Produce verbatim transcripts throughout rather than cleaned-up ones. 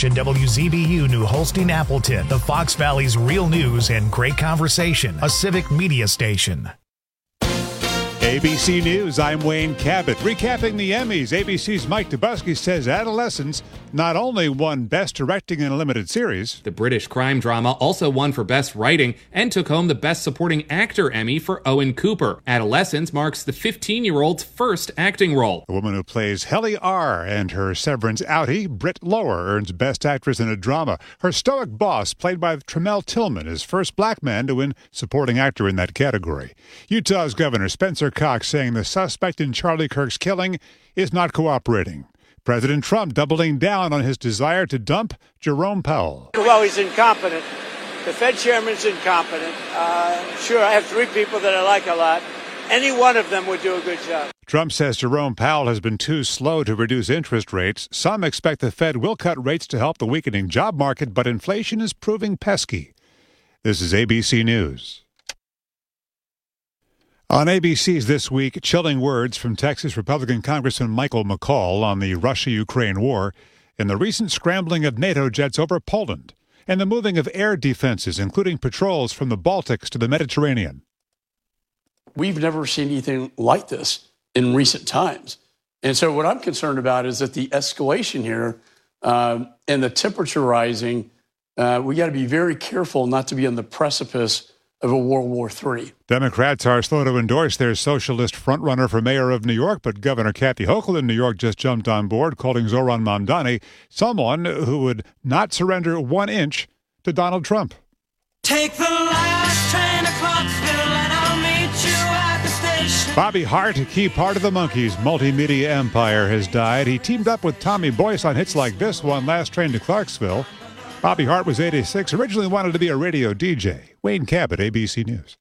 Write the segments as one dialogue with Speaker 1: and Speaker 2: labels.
Speaker 1: station W Z B U New Holstein Appleton, the Fox Valley's real news and great conversation, a civic media station.
Speaker 2: A B C News, I'm Wayne Cabot. Recapping the Emmys, A B C's Mike Dubusky says Adolescence not only won Best Directing in a Limited Series.
Speaker 3: The British crime drama also won for Best Writing and took home the Best Supporting Actor Emmy for Owen Cooper. Adolescence marks the fifteen-year-old's first acting role.
Speaker 2: The woman who plays Helly R. and her Severance outie, Britt Lower, earns Best Actress in a Drama. Her stoic boss, played by Tremel Tillman, is first black man to win Supporting Actor in that category. Utah's Governor Spencer Cox saying the suspect in Charlie Kirk's killing is not cooperating. President Trump doubling down on his desire to dump Jerome Powell.
Speaker 4: Well, he's incompetent. The Fed chairman's incompetent. Uh, sure, I have three people that I like a lot. Any one of them would do a good job.
Speaker 2: Trump says Jerome Powell has been too slow to reduce interest rates. Some expect the Fed will cut rates to help the weakening job market, but inflation is proving pesky. This is A B C News. On A B C's This Week, chilling words from Texas Republican Congressman Michael McCaul on the Russia-Ukraine war and the recent scrambling of NATO jets over Poland and the moving of air defenses, including patrols from the Baltics to the Mediterranean.
Speaker 5: We've never seen anything like this in recent times. And so what I'm concerned about is that the escalation here um, and the temperature rising, uh, we got to be very careful not to be on the precipice of a World War Three. Democrats are slow to endorse their socialist frontrunner for mayor of New York, but Governor Kathy Hochul in New York just jumped on board, calling Zoran Mamdani someone who would not surrender one inch to Donald Trump. Take the last train to Clarksville and I'll meet you at the station. Bobby Hart, a key part of the Monkees' multimedia empire, has died. He teamed up with Tommy Boyce on hits like this one, Last Train to Clarksville. Bobby Hart was eighty-six, originally wanted to be a radio D J. Wayne Cabot, A B C News.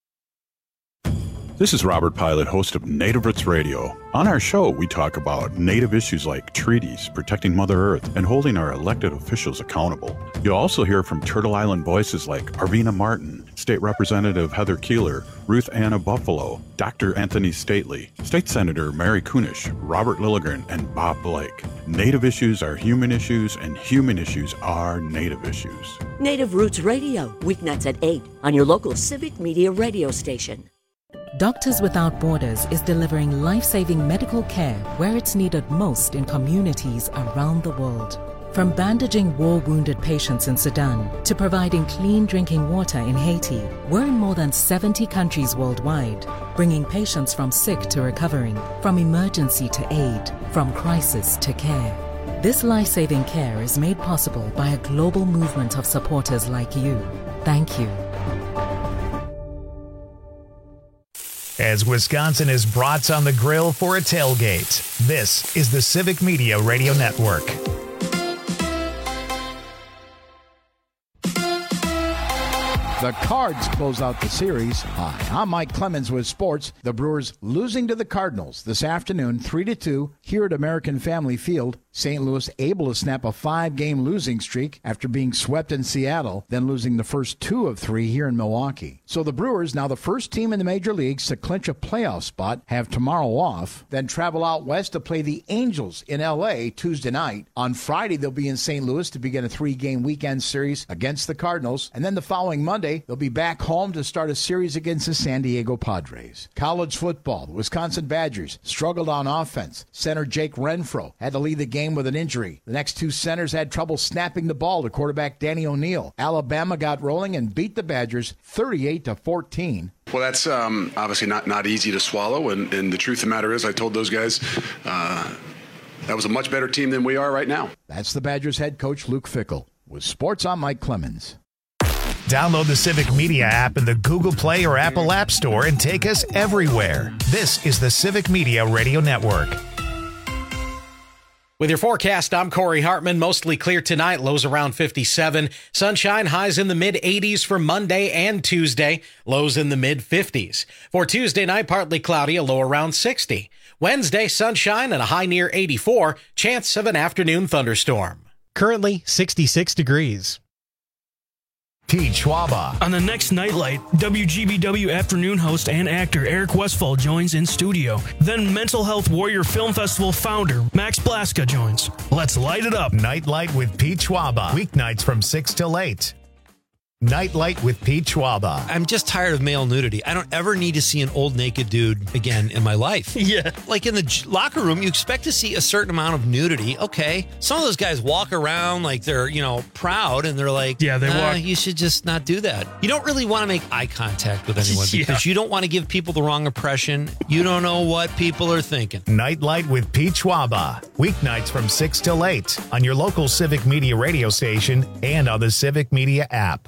Speaker 6: This is Robert Pilot, host of Native Roots Radio. On our show, we talk about Native issues like treaties, protecting Mother Earth, and holding our elected officials accountable. You'll also hear from Turtle Island voices like Arvina Martin, State Representative Heather Keeler, Ruth Anna Buffalo, Doctor Anthony Stately, State Senator Mary Kunish, Robert Lilligren, and Bob Blake. Native issues are human issues, and human issues are Native issues.
Speaker 7: Native Roots Radio, weeknights at eight on your local civic media radio station.
Speaker 8: Doctors Without Borders is delivering life-saving medical care where it's needed most in communities around the world. From bandaging war-wounded patients in Sudan to providing clean drinking water in Haiti, we're in more than seventy countries worldwide, bringing patients from sick to recovering, from emergency to aid, from crisis to care. This life-saving care is made possible by a global movement of supporters like you. Thank you.
Speaker 1: As Wisconsin is brats on the grill for a tailgate, this is the Civic Media Radio Network.
Speaker 9: The Cards close out the series. Hi, I'm Mike Clemens with sports. The Brewers losing to the Cardinals this afternoon, three to two, here at American Family Field. Saint Louis able to snap a five-game losing streak after being swept in Seattle, then losing the first two of three here in Milwaukee. So the Brewers, now the first team in the major leagues to clinch a playoff spot, have tomorrow off, then travel out west to play the Angels in L A Tuesday night. On Friday, they'll be in Saint Louis to begin a three-game weekend series against the Cardinals, and then the following Monday, they'll be back home to start a series against the San Diego Padres. College football, the Wisconsin Badgers struggled on offense. Center Jake Renfro had to lead the game with an injury. The next two centers had trouble snapping the ball to quarterback Danny O'Neal. Alabama got rolling and beat the Badgers thirty-eight to fourteen.
Speaker 10: Well, that's um, obviously not, not easy to swallow, and, and the truth of the matter is I told those guys uh, that was a much better team than we are right now.
Speaker 9: That's the Badgers head coach Luke Fickell. With sports, I'm Mike Clemens.
Speaker 1: Download the Civic Media app in the Google Play or Apple App Store and take us everywhere. This is the Civic Media Radio Network.
Speaker 11: With your forecast, I'm Corey Hartman. Mostly clear tonight, lows around fifty-seven. Sunshine, highs in the mid-eighties for Monday and Tuesday, lows in the mid-fifties. For Tuesday night, partly cloudy, a low around sixty. Wednesday, sunshine and a high near eighty-four, chance of an afternoon thunderstorm.
Speaker 12: Currently, sixty-six degrees.
Speaker 1: Pete Schwaba.
Speaker 12: On the next Nightlight, W G B W afternoon host and actor Eric Westfall joins in studio. Then Mental Health Warrior Film Festival founder Max Blaska joins. Let's light it up.
Speaker 1: Nightlight with Pete Schwaba. Weeknights from six till eight. Nightlight with Pete Schwaba.
Speaker 13: I'm just tired of male nudity. I don't ever need to see an old naked dude again in my life.
Speaker 12: Yeah.
Speaker 13: Like in the j- locker room, you expect to see a certain amount of nudity. Okay. Some of those guys walk around like they're, you know, proud and they're like,
Speaker 12: yeah, they
Speaker 13: nah,
Speaker 12: walk.
Speaker 13: You should just not do that. You don't really want to make eye contact with anyone
Speaker 12: Yeah.
Speaker 13: because you don't want to give people the wrong impression. You don't know what people are thinking.
Speaker 1: Nightlight with Pete Schwaba. Weeknights from six till eight on your local Civic Media radio station and on the Civic Media app.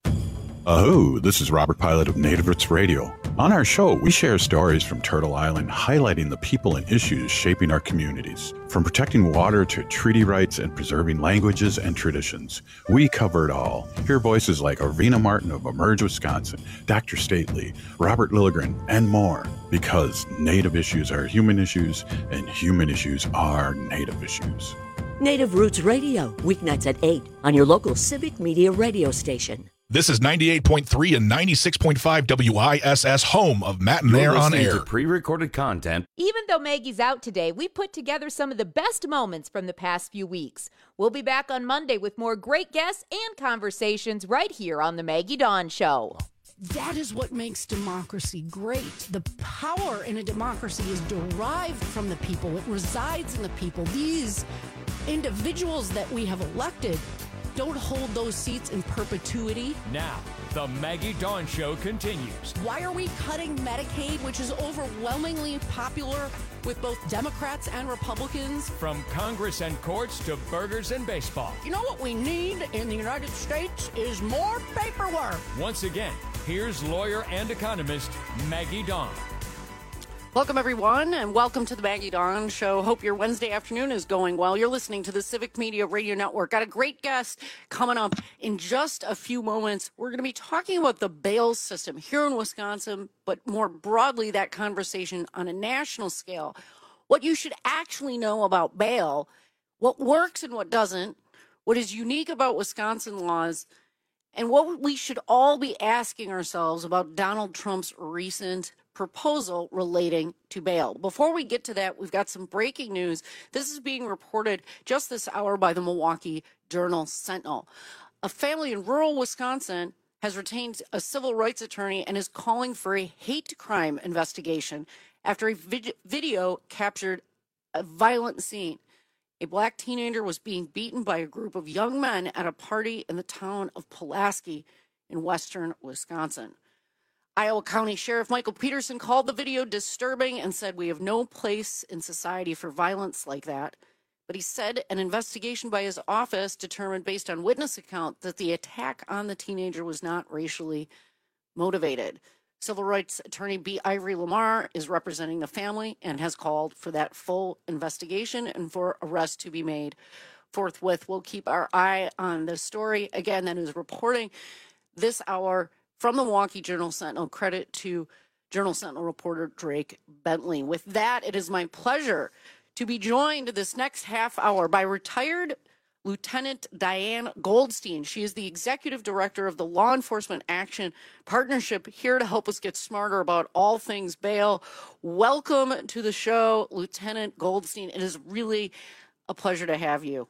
Speaker 6: Oh, this is Robert Pilot of Native Roots Radio. On our show, we share stories from Turtle Island highlighting the people and issues shaping our communities. From protecting water to treaty rights and preserving languages and traditions, we cover it all. Hear voices like Arvina Martin of Emerge, Wisconsin, Doctor Stately, Robert Lilligren, and more. Because Native issues are human issues, and human issues are Native issues.
Speaker 7: Native Roots Radio, weeknights at eight on your local Civic Media radio station.
Speaker 14: This is ninety-eight point three and ninety-six point five W I S S, home of Matt and Air on Air.
Speaker 15: To pre-recorded content.
Speaker 16: Even though Maggie's out today, we put together some of the best moments from the past few weeks. We'll be back on Monday with more great guests and conversations right here on the Maggie Dawn Show.
Speaker 17: That is what makes democracy great. The power in a democracy is derived from the people. It resides in the people. These individuals that we have elected don't hold those seats in perpetuity.
Speaker 18: Now, the Maggie Dawn Show continues.
Speaker 17: Why are we cutting Medicaid, which is overwhelmingly popular with both Democrats and Republicans?
Speaker 18: From Congress and courts to burgers and baseball.
Speaker 17: You know what we need in the United States is more paperwork.
Speaker 18: Once again, here's lawyer and economist Maggie Dawn.
Speaker 17: Welcome, everyone, and welcome to the Maggie Dawn Show. Hope your Wednesday afternoon is going well. You're listening to the Civic Media Radio Network. Got a great guest coming up in just a few moments. We're going to be talking about the bail system here in Wisconsin, but more broadly, that conversation on a national scale. What you should actually know about bail, what works and what doesn't, what is unique about Wisconsin laws, and what we should all be asking ourselves about Donald Trump's recent proposal relating to bail. Before we get to that, we've got some breaking news. This is being reported just this hour by the Milwaukee Journal-Sentinel. A family in rural Wisconsin has retained a civil rights attorney and is calling for a hate crime investigation after a vid- video captured a violent scene. A black teenager was being beaten by a group of young men at a party in the town of Pulaski in western Wisconsin. Iowa County Sheriff Michael Peterson called the video disturbing and said, "We have no place in society for violence like that." But he said an investigation by his office determined, based on witness account, that the attack on the teenager was not racially motivated. Civil rights attorney B. Ivory Lamar is representing the family and has called for that full investigation and for arrest to be made forthwith. We'll keep our eye on this story. Again, that is reporting this hour from the Milwaukee Journal-Sentinel. Credit to Journal-Sentinel reporter Drake Bentley. With that, it is my pleasure to be joined this next half hour by retired Lieutenant Diane Goldstein. She is the executive director of the Law Enforcement Action Partnership, here to help us get smarter about all things bail. Welcome to the show, Lieutenant Goldstein. It is really a pleasure to have you.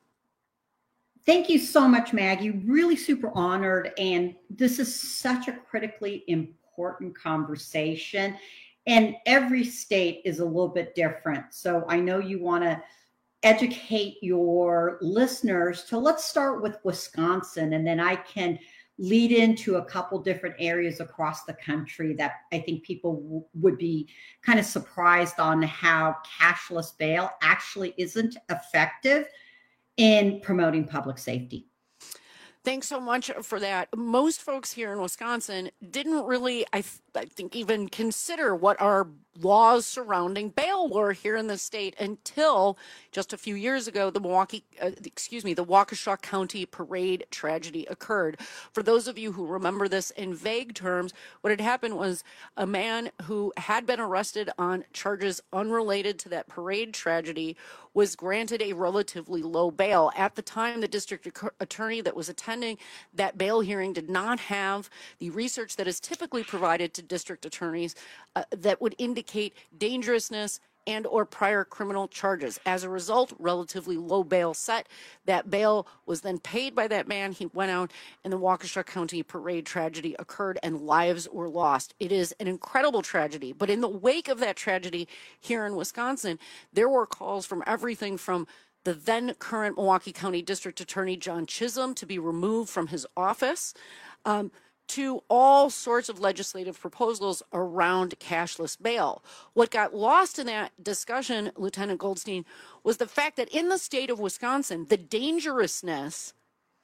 Speaker 19: Thank you so much, Maggie. Really super honored. And this is such a critically important conversation. And every state is a little bit different. So I know you want to educate your listeners. So let's start with Wisconsin, and then I can lead into a couple different areas across the country that I think people w- would be kind of surprised on how cashless bail actually isn't effective in promoting public safety.
Speaker 17: Thanks so much for that. Most folks here in Wisconsin didn't really, I, th- I think, even consider what our laws surrounding bail were here in the state until just a few years ago, the Milwaukee, uh, excuse me, the Waukesha County parade tragedy occurred. For those of you who remember this in vague terms, what had happened was a man who had been arrested on charges unrelated to that parade tragedy was granted a relatively low bail. At the time, the district attorney that was attending contending that bail hearing did not have the research that is typically provided to district attorneys uh, that would indicate dangerousness and or prior criminal charges. As a result, relatively low bail set. That bail was then paid by that man. He went out and the Waukesha County parade tragedy occurred and lives were lost. It is an incredible tragedy. But in the wake of that tragedy here in Wisconsin, there were calls from everything from the then current Milwaukee County District Attorney John Chisholm to be removed from his office, um, to all sorts of legislative proposals around cashless bail. What got lost in that discussion, Lieutenant Goldstein, was the fact that in the state of Wisconsin, the dangerousness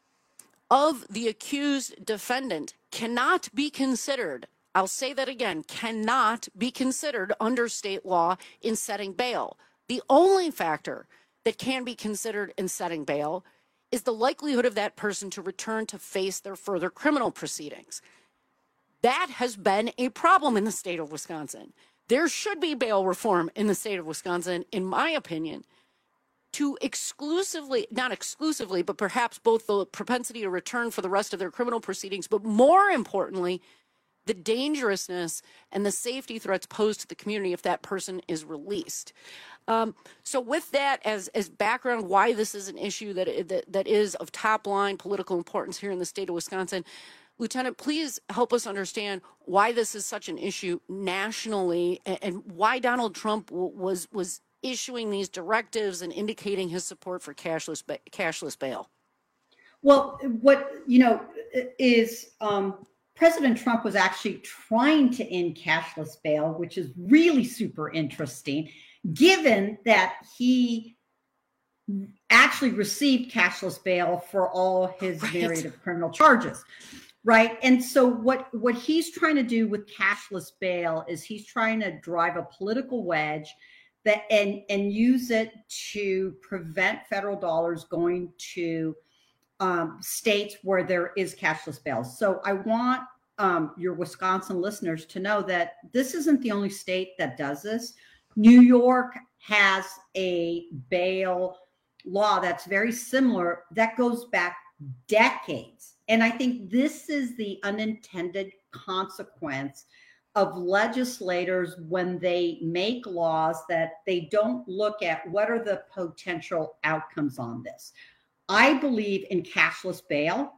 Speaker 17: of the accused defendant cannot be considered, I'll say that again, cannot be considered under state law in setting bail. The only factor that can be considered in setting bail is the likelihood of that person to return to face their further criminal proceedings. That has been a problem in the state of Wisconsin. There should be bail reform in the state of Wisconsin, in my opinion, to exclusively, not exclusively, but perhaps both the propensity to return for the rest of their criminal proceedings, but more importantly, the dangerousness and the safety threats posed to the community if that person is released. Um, so with that as, as background, why this is an issue that, that that is of top line political importance here in the state of Wisconsin, Lieutenant, please help us understand why this is such an issue nationally and, and why Donald Trump w- was was issuing these directives and indicating his support for cashless ba- cashless bail.
Speaker 19: Well, what, you know, is um, President Trump was actually trying to end cashless bail, which is really super interesting, given that he actually received cashless bail for all his
Speaker 17: Right.
Speaker 19: myriad of criminal charges, right? And so what, what he's trying to do with cashless bail is he's trying to drive a political wedge that and, and use it to prevent federal dollars going to um, states where there is cashless bail. So I want um, your Wisconsin listeners to know that this isn't the only state that does this. New York has a bail law that's very similar that goes back decades. And I think this is the unintended consequence of legislators when they make laws that they don't look at what are the potential outcomes on this. I believe in cashless bail.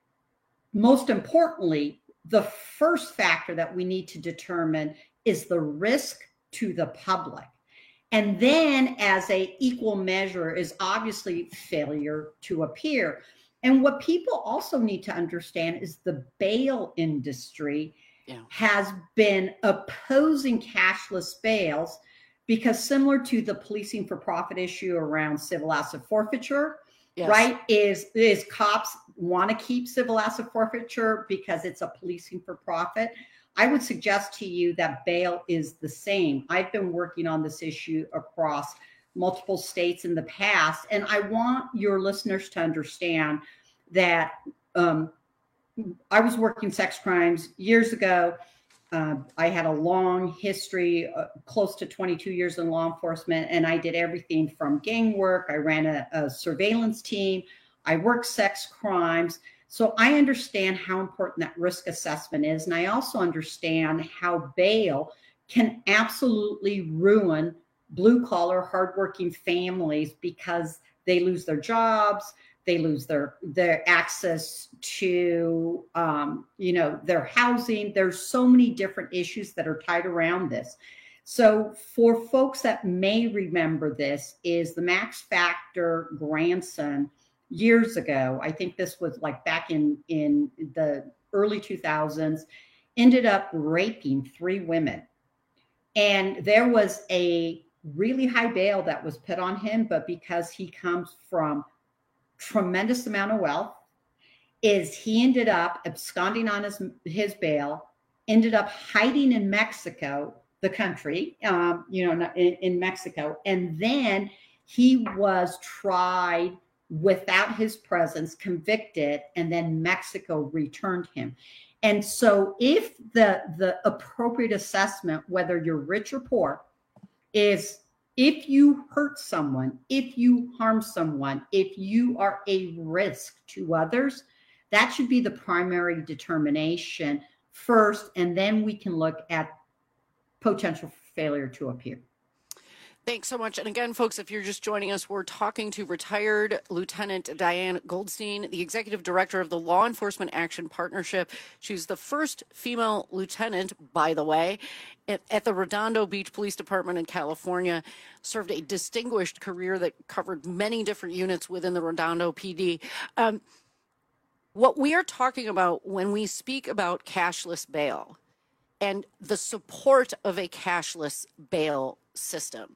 Speaker 19: Most importantly, the first factor that we need to determine is the risk to the public. And then as a equal measure is obviously failure to appear. And what people also need to understand is the bail industry yeah. has been opposing cashless bails because similar to the policing for profit issue around civil asset forfeiture, yes. right, is, is cops want to keep civil asset forfeiture because it's a policing for profit. I would suggest to you that bail is the same. I've been working on this issue across multiple states in the past, and I want your listeners to understand that um, I was working sex crimes years ago. Uh, I had a long history, uh, close to twenty-two years in law enforcement, and I did everything from gang work. I ran a, a surveillance team. I worked sex crimes. So I understand how important that risk assessment is. And I also understand how bail can absolutely ruin blue collar, hardworking families because they lose their jobs, they lose their, their access to, um, you know, their housing. There's so many different issues that are tied around this. So for folks that may remember this is the Max Factor grandson years ago, I think this was like back in, in the early two thousands, ended up raping three women. And there was a really high bail that was put on him, but because he comes from tremendous amount of wealth, is he ended up absconding on his, his bail, ended up hiding in Mexico, the country, um, you know, in, in Mexico. And then he was tried without his presence, convicted, and then Mexico returned him. And so if the, the appropriate assessment, whether you're rich or poor, is if you hurt someone, if you harm someone, if you are a risk to others, That should be the primary determination first, and then we can look at potential failure to appear.
Speaker 17: Thanks so much. And again, folks, if you're just joining us, we're talking to retired Lieutenant Diane Goldstein, the executive director of the Law Enforcement Action Partnership. She's the first female lieutenant, by the way, at, at the Redondo Beach Police Department in California, served a distinguished career that covered many different units within the Redondo P D. Um, what we are talking about when we speak about cashless bail and the support of a cashless bail system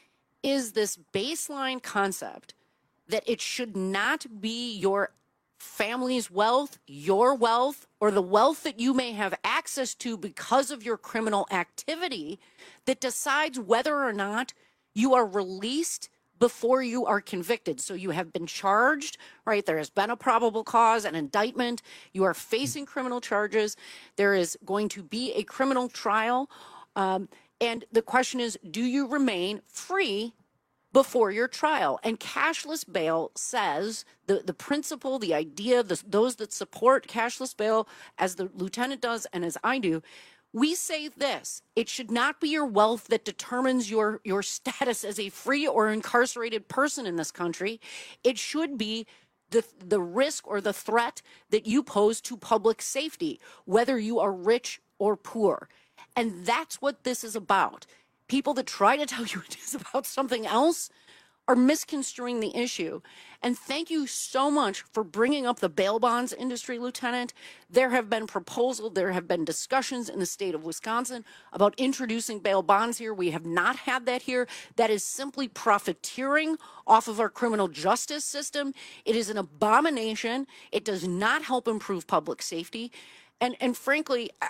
Speaker 17: is this baseline concept that it should not be your family's wealth, your wealth, or the wealth that you may have access to because of your criminal activity that decides whether or not you are released before you are convicted. So you have been charged, right? There has been a probable cause, an indictment. You are facing criminal charges. There is going to be a criminal trial. Um, And the question is, do you remain free before your trial? And cashless bail says, the, the principle, the idea, the, those that support cashless bail, as the lieutenant does and as I do, we say this: it should not be your wealth that determines your, your status as a free or incarcerated person in this country. It should be the, the risk or the threat that you pose to public safety, whether you are rich or poor. And that's what this is about. People that try to tell you it is about something else are misconstruing the issue. And thank you so much for bringing up the bail bonds industry, Lieutenant. There have been proposals, there have been discussions in the state of Wisconsin about introducing bail bonds here. We have not had that here. That is simply profiteering off of our criminal justice system. It is an abomination. It does not help improve public safety. And, and frankly, I,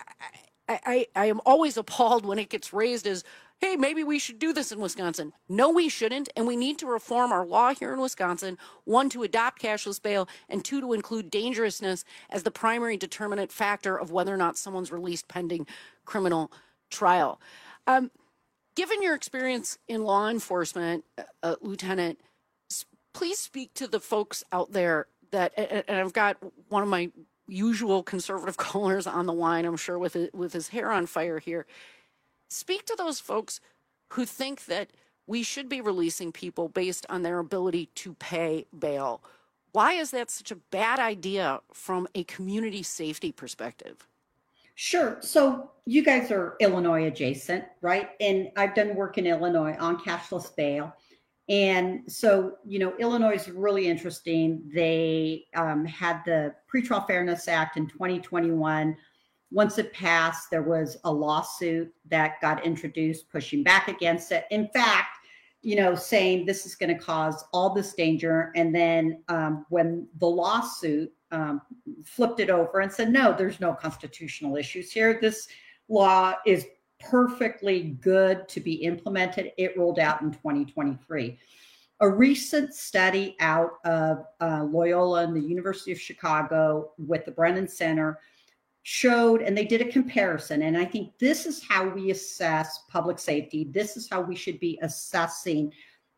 Speaker 17: I, I am always appalled when it gets raised as, hey, maybe we should do this in Wisconsin. No, we shouldn't. And we need to reform our law here in Wisconsin, one, to adopt cashless bail, and two, to include dangerousness as the primary determinant factor of whether or not someone's released pending criminal trial. Um, given your experience in law enforcement, uh, Lieutenant, please speak to the folks out there that, and I've got one of my usual conservative callers on the line, I'm sure, with it, with his hair on fire here. Speak to those folks who think that we should be releasing people based on their ability to pay bail. Why is that such a bad idea from a community safety perspective?
Speaker 19: Sure. So you guys are Illinois adjacent, right? And I've done work in Illinois on cashless bail. And so, you know, Illinois is really interesting. They um, had the Pretrial Fairness Act in twenty twenty-one. Once it passed, there was a lawsuit that got introduced pushing back against it. In fact, you know, saying this is going to cause all this danger. And then um, when the lawsuit um, flipped it over and said, no, there's no constitutional issues here. This law is perfectly good to be implemented. It rolled out in twenty twenty-three. A recent study out of uh, Loyola and the University of Chicago with the Brennan Center showed, and they did a comparison, and I think this is how we assess public safety. This is how we should be assessing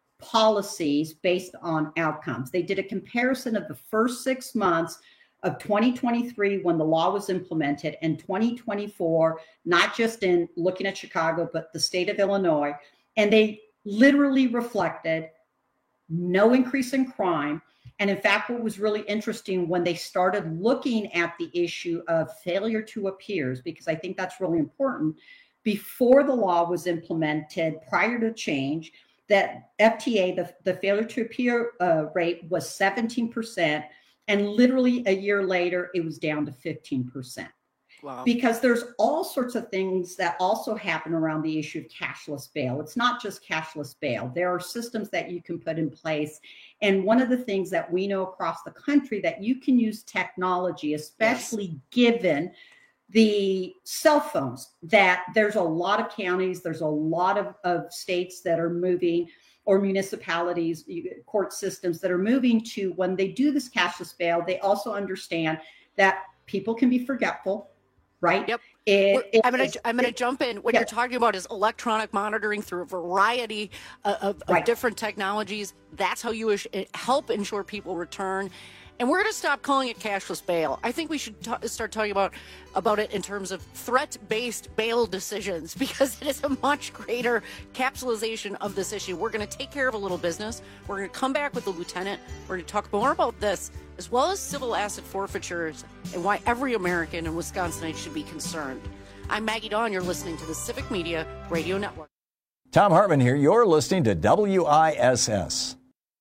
Speaker 19: policies based on outcomes. They did a comparison of the first six months of twenty twenty-three when the law was implemented, and twenty twenty-four, not just in looking at Chicago, but the state of Illinois. And they literally reflected no increase in crime. And in fact, what was really interesting when they started looking at the issue of failure to appears, because I think that's really important, before the law was implemented, prior to change, that F T A, the, the failure to appear uh, rate was seventeen percent. And literally a year later, it was down to fifteen percent. Wow. Because there's all sorts of things that also happen around the issue of cashless bail. It's not just cashless bail. There are systems that you can put in place. And one of the things that we know across the country that you can use technology, especially yes. given the cell phones, that there's a lot of counties, there's a lot of, of states that are moving, or municipalities, court systems that are moving to, when they do this cashless bail, they also understand that people can be forgetful, right?
Speaker 17: Yep.
Speaker 19: It, it,
Speaker 17: I'm going to I'm going to jump in. What yeah. you're talking about is electronic monitoring through a variety of, of, right. of different technologies. That's how you help ensure people return. And we're going to stop calling it cashless bail. I think we should ta- start talking about, about it in terms of threat-based bail decisions, because it is a much greater capsulization of this issue. We're going to take care of a little business. We're going to come back with the lieutenant. We're going to talk more about this, as well as civil asset forfeitures and why every American and Wisconsinite should be concerned. I'm Maggie Dawn. You're listening to the Civic Media Radio Network.
Speaker 15: Tom Hartman here. You're listening to W I S S.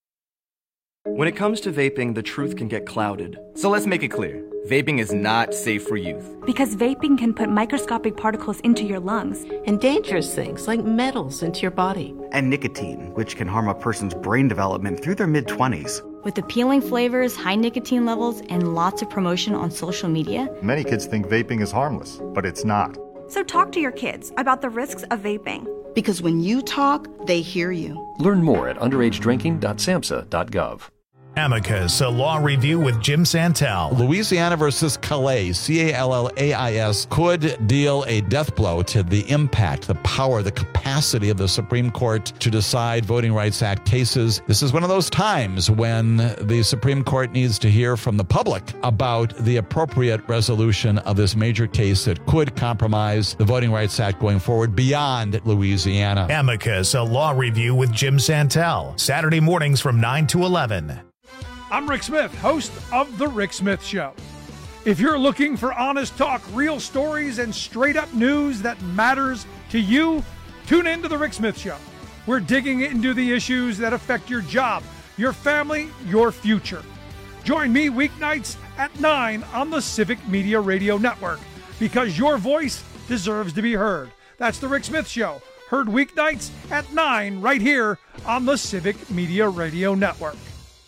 Speaker 20: When it comes to vaping, the truth can get clouded. So let's make it clear. Vaping is not safe for youth.
Speaker 21: Because vaping can put microscopic particles into your lungs.
Speaker 22: And dangerous things like metals into your body.
Speaker 20: And nicotine, which can harm a person's brain development through their mid-twenties.
Speaker 21: With appealing flavors, high nicotine levels, and lots of promotion on social media.
Speaker 23: Many kids think vaping is harmless, but it's not.
Speaker 21: So talk to your kids about the risks of vaping.
Speaker 22: Because when you talk, they hear you.
Speaker 24: Learn more at underage drinking dot samhsa dot gov.
Speaker 1: Amicus, a law review with Jim Santel.
Speaker 25: Louisiana versus Calais, C A L L A I S, could deal a death blow to the impact, the power, the capacity of the Supreme Court to decide Voting Rights Act cases. This is one of those times when the Supreme Court needs to hear from the public about the appropriate resolution of this major case that could compromise the Voting Rights Act going forward beyond Louisiana.
Speaker 1: Amicus, a law review with Jim Santel. Saturday mornings from nine to eleven.
Speaker 26: I'm Rick Smith, host of The Rick Smith Show. If you're looking for honest talk, real stories, and straight-up news that matters to you, tune in to The Rick Smith Show. We're digging into the issues that affect your job, your family, your future. Join me weeknights at nine on the Civic Media Radio Network, because your voice deserves to be heard. That's The Rick Smith Show, heard weeknights at nine right here on the Civic Media Radio Network.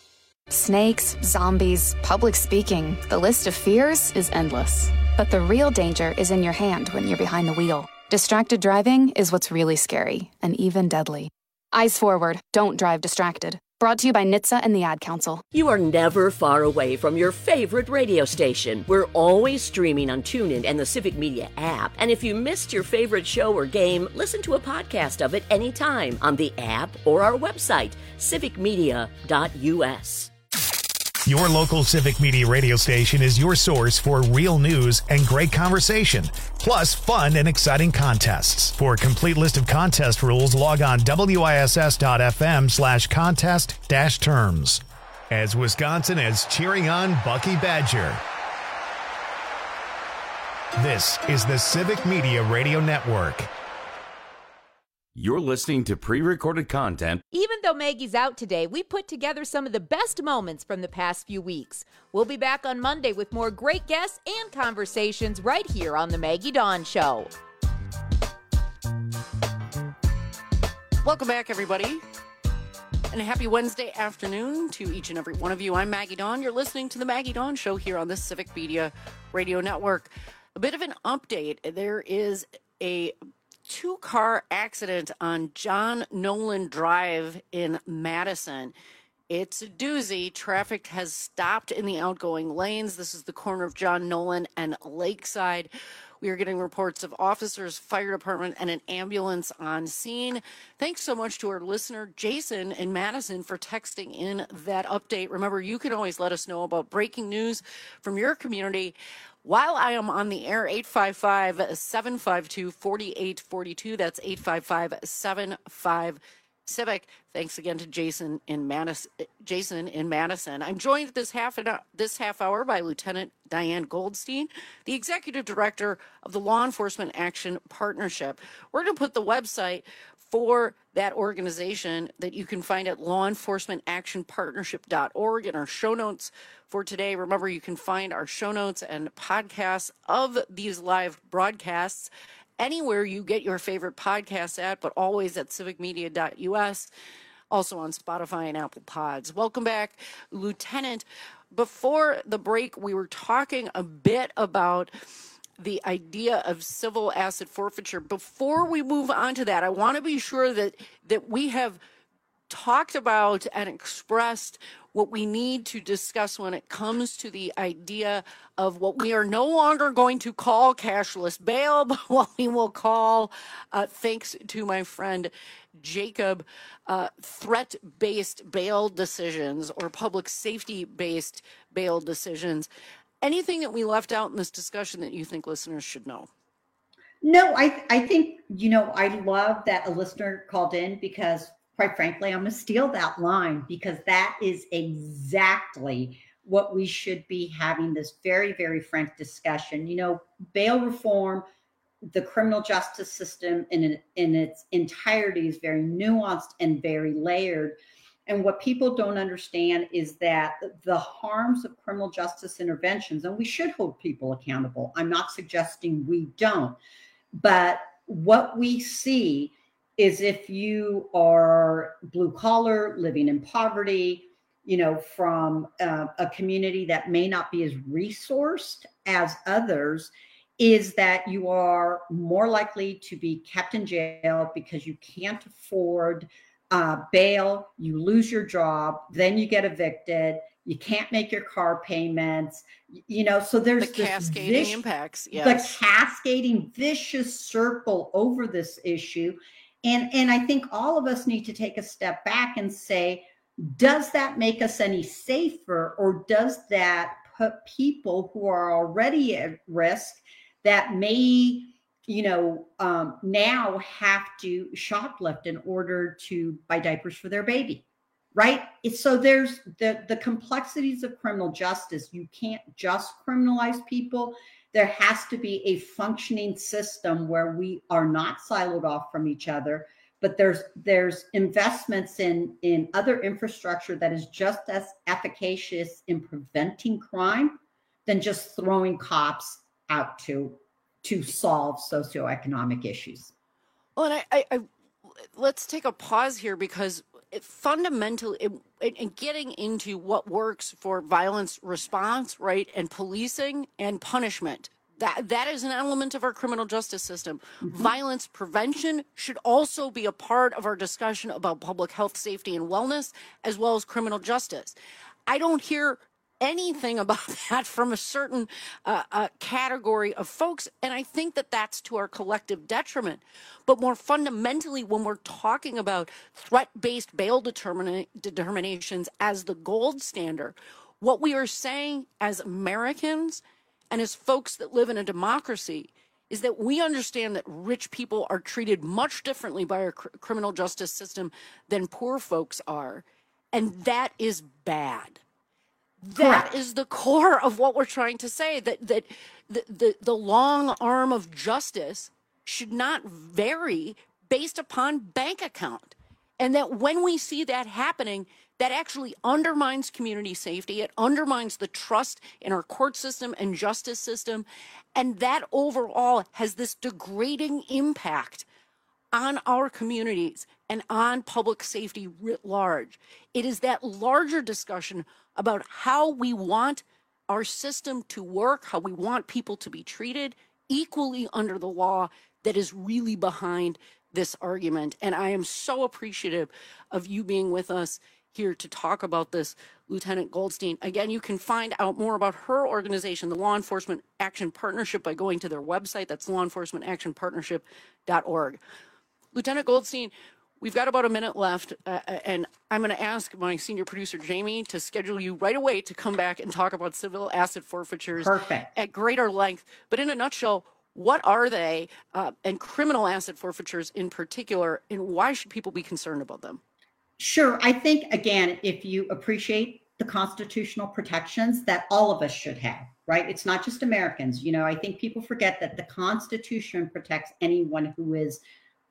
Speaker 27: Snakes, zombies, public speaking. The list of fears is endless. But the real danger is in your hand when you're behind the wheel. Distracted driving is what's really scary and even deadly. Eyes forward. Don't drive distracted. Brought to you by N H T S A and the Ad Council.
Speaker 7: You are never far away from your favorite radio station. We're always streaming on TuneIn and the Civic Media app. And if you missed your favorite show or game, listen to a podcast of it anytime on the app or our website, civic media dot u s.
Speaker 1: Your local Civic Media radio station is your source for real news and great conversation, plus fun and exciting contests. For a complete list of contest rules, log on W I S S dot F M slash contest dash terms. As Wisconsin is cheering on Bucky Badger. This is the Civic Media Radio Network.
Speaker 28: You're listening to pre-recorded content.
Speaker 16: Even though Maggie's out today, we put together some of the best moments from the past few weeks. We'll be back on Monday with more great guests and conversations right here on the Maggie Dawn Show.
Speaker 17: Welcome back, everybody. And a happy Wednesday afternoon to each and every one of you. I'm Maggie Dawn. You're listening to the Maggie Dawn Show here on the Civic Media Radio Network. A bit of an update. There is a two-car accident on John Nolan Drive in Madison. It's a doozy. Traffic has stopped in the outgoing lanes. This is the corner of John Nolan and Lakeside. We are getting reports of officers, fire department, and an ambulance on scene. Thanks so much to our listener, Jason in Madison, for texting in that update. Remember, you can always let us know about breaking news from your community while I am on the air. Eight five five, seven five two, four eight four two. That's eight five five, seven five Civic. Thanks again to Jason in Madison. Jason in Madison. I'm joined this half an hour, this half hour by Lieutenant Diane Goldstein, the Executive Director of the Law Enforcement Action Partnership. We're going to put the website for that organization that you can find at law enforcement action partnership dot org in our show notes for today. Remember, you can find our show notes and podcasts of these live broadcasts anywhere you get your favorite podcasts at, but always at civic media dot u s, also on Spotify and Apple Pods. Welcome back, Lieutenant. Before the break, we were talking a bit about the idea of civil asset forfeiture. Before we move on to that, I want to be sure that that we have talked about and expressed what we need to discuss when it comes to the idea of what we are no longer going to call cashless bail, but what we will call, uh, thanks to my friend Jacob, uh, threat-based bail decisions or public safety-based bail decisions. Anything that we left out in this discussion that you think listeners should know?
Speaker 19: No, I, I think, you know, I love that a listener called in because, quite frankly, I'm going to steal that line because that is exactly what we should be having this very, very frank discussion. You know, bail reform, the criminal justice system in, in its entirety is very nuanced and very layered. And what people don't understand is that the harms of criminal justice interventions, and we should hold people accountable. I'm not suggesting we don't, but what we see is if you are blue collar, living in poverty, you know, from uh, a community that may not be as resourced as others, is that you are more likely to be kept in jail because you can't afford uh, bail, you lose your job, then you get evicted, you can't make your car payments, you know, so there's
Speaker 17: the
Speaker 19: this
Speaker 17: cascading
Speaker 19: vicious,
Speaker 17: impacts, yes.
Speaker 19: the cascading vicious circle over this issue. And, and I think all of us need to take a step back and say, does that make us any safer, or does that put people who are already at risk that may, you know, um, now have to shoplift in order to buy diapers for their baby, right? It's, so there's the, the complexities of criminal justice. You can't just criminalize people. There has to be a functioning system where we are not siloed off from each other, but there's there's investments in, in other infrastructure that is just as efficacious in preventing crime than just throwing cops out to to solve socioeconomic issues.
Speaker 17: Well, and I, I, I let's take a pause here because it fundamentally, it, it, and getting into what works for violence response, right, and policing and punishment, that that is an element of our criminal justice system. Mm-hmm. Violence prevention should also be a part of our discussion about public health, safety, and wellness, as well as criminal justice. I don't hear anything about that from a certain uh, uh, category of folks, and I think that that's to our collective detriment. But more fundamentally, when we're talking about threat-based bail determina- determinations as the gold standard, what we are saying as Americans and as folks that live in a democracy is that we understand that rich people are treated much differently by our cr- criminal justice system than poor folks are, and that is bad. That Correct. Is the core of what we're trying to say, that that the, the, the long arm of justice should not vary based upon bank account. And that when we see that happening, that actually undermines community safety. It undermines the trust in our court system and justice system. And that overall has this degrading impact on our communities and on public safety writ large. It is that larger discussion about how we want our system to work, how we want people to be treated equally under the law that is really behind this argument. And I am so appreciative of you being with us here to talk about this, Lieutenant Goldstein. Again, you can find out more about her organization, the Law Enforcement Action Partnership, by going to their website. That's law enforcement action partnership dot org. Lieutenant Goldstein, we've got about a minute left, uh, and I'm going to ask my senior producer, Jamie, to schedule you right away to come back and talk about civil asset forfeitures
Speaker 19: Perfect.
Speaker 17: At greater length. But in a nutshell, what are they, uh, and criminal asset forfeitures in particular, and why should people be concerned about them?
Speaker 19: Sure. I think, again, if you appreciate the constitutional protections that all of us should have, right? It's not just Americans. You know, I think people forget that the Constitution protects anyone who is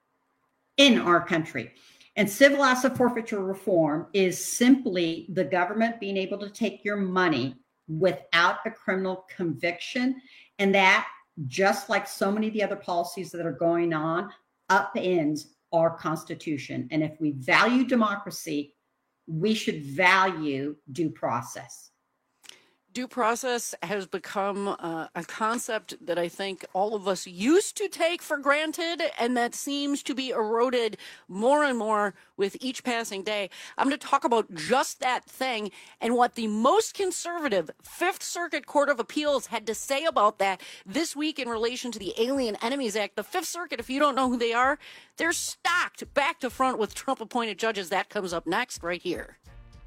Speaker 19: in our country. And civil asset forfeiture reform is simply the government being able to take your money without a criminal conviction. And that, just like so many of the other policies that are going on, upends our Constitution. And if we value democracy, we should value due process.
Speaker 17: due process has become uh, a concept that I think all of us used to take for granted, and that seems to be eroded more and more with each passing day. I'm going to talk about just that thing and what the most conservative Fifth Circuit Court of Appeals had to say about that this week in relation to the Alien Enemies Act. The Fifth Circuit, if you don't know who they are, they're stocked back to front with Trump-appointed judges. That comes up next right here.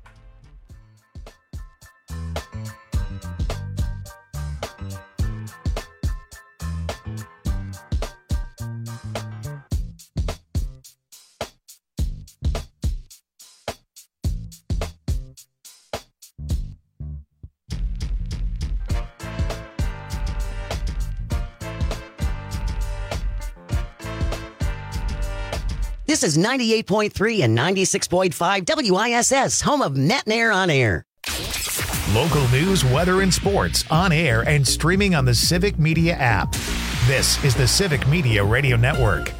Speaker 2: This is ninety-eight point three and ninety-six point five W I S S, home of Matt and Air on Air.
Speaker 1: Local news, weather, and sports on air and streaming on the Civic Media app. This is the Civic Media Radio Network.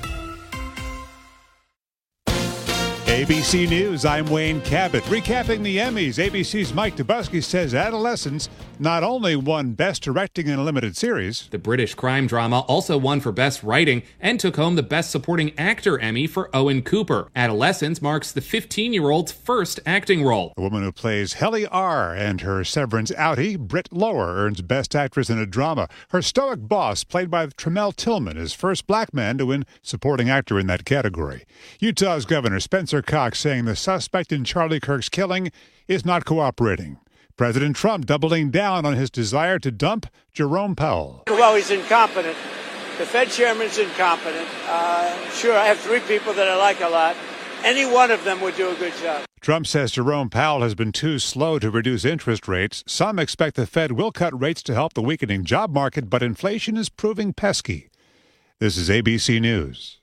Speaker 3: A B C News, I'm Wayne Cabot. Recapping the Emmys, A B C's Mike Dubusky says Adolescents not only won Best Directing in a Limited Series.
Speaker 4: The British crime drama also won for Best Writing and took home the Best Supporting Actor Emmy for Owen Cooper. Adolescents marks the fifteen-year-old's first acting role.
Speaker 3: The woman who plays Helly R. and her Severance outie, Britt Lower, earns Best Actress in a Drama. Her stoic boss, played by Tremel Tillman, is first black man to win Supporting Actor in that category. Utah's Governor Spencer Cox saying the suspect in Charlie Kirk's killing is not cooperating. President Trump doubling down on his desire to dump Jerome Powell.
Speaker 5: Well, he's incompetent. The Fed chairman's incompetent. Uh, sure, I have three people that I like a lot. Any one of them would do a good job.
Speaker 3: Trump says Jerome Powell has been too slow to reduce interest rates. Some expect the Fed will cut rates to help the weakening job market, but inflation is proving pesky. This is A B C News.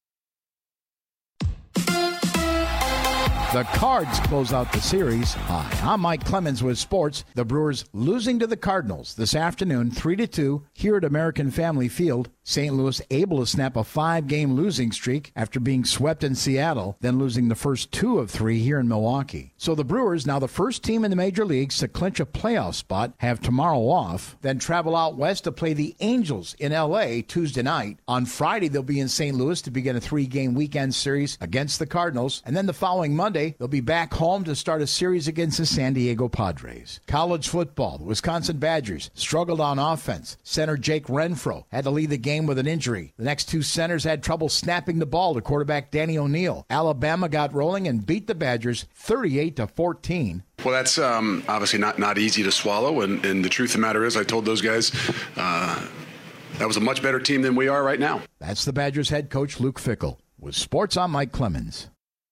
Speaker 8: The Cards close out the series. Hi, I'm Mike Clemens with sports. The Brewers losing to the Cardinals this afternoon, three to two, here at American Family Field. Saint Louis able to snap a five-game losing streak after being swept in Seattle, then losing the first two of three here in Milwaukee. So the Brewers, now the first team in the major leagues to clinch a playoff spot, have tomorrow off, then travel out west to play the Angels in L A Tuesday night. On Friday, they'll be in Saint Louis to begin a three-game weekend series against the Cardinals, and then the following Monday, they'll be back home to start a series against the San Diego Padres. College football, the Wisconsin Badgers struggled on offense. Center Jake Renfro had to lead the game with an injury. The next two centers had trouble snapping the ball to quarterback Danny O'Neal. Alabama got rolling and beat the Badgers thirty-eight to fourteen.
Speaker 9: Well, that's um, obviously not, not easy to swallow, and, and the truth of the matter is I told those guys uh, that was a much better team than we are right now.
Speaker 8: That's the Badgers head coach Luke Fickell. With sports, I'm Mike Clemens.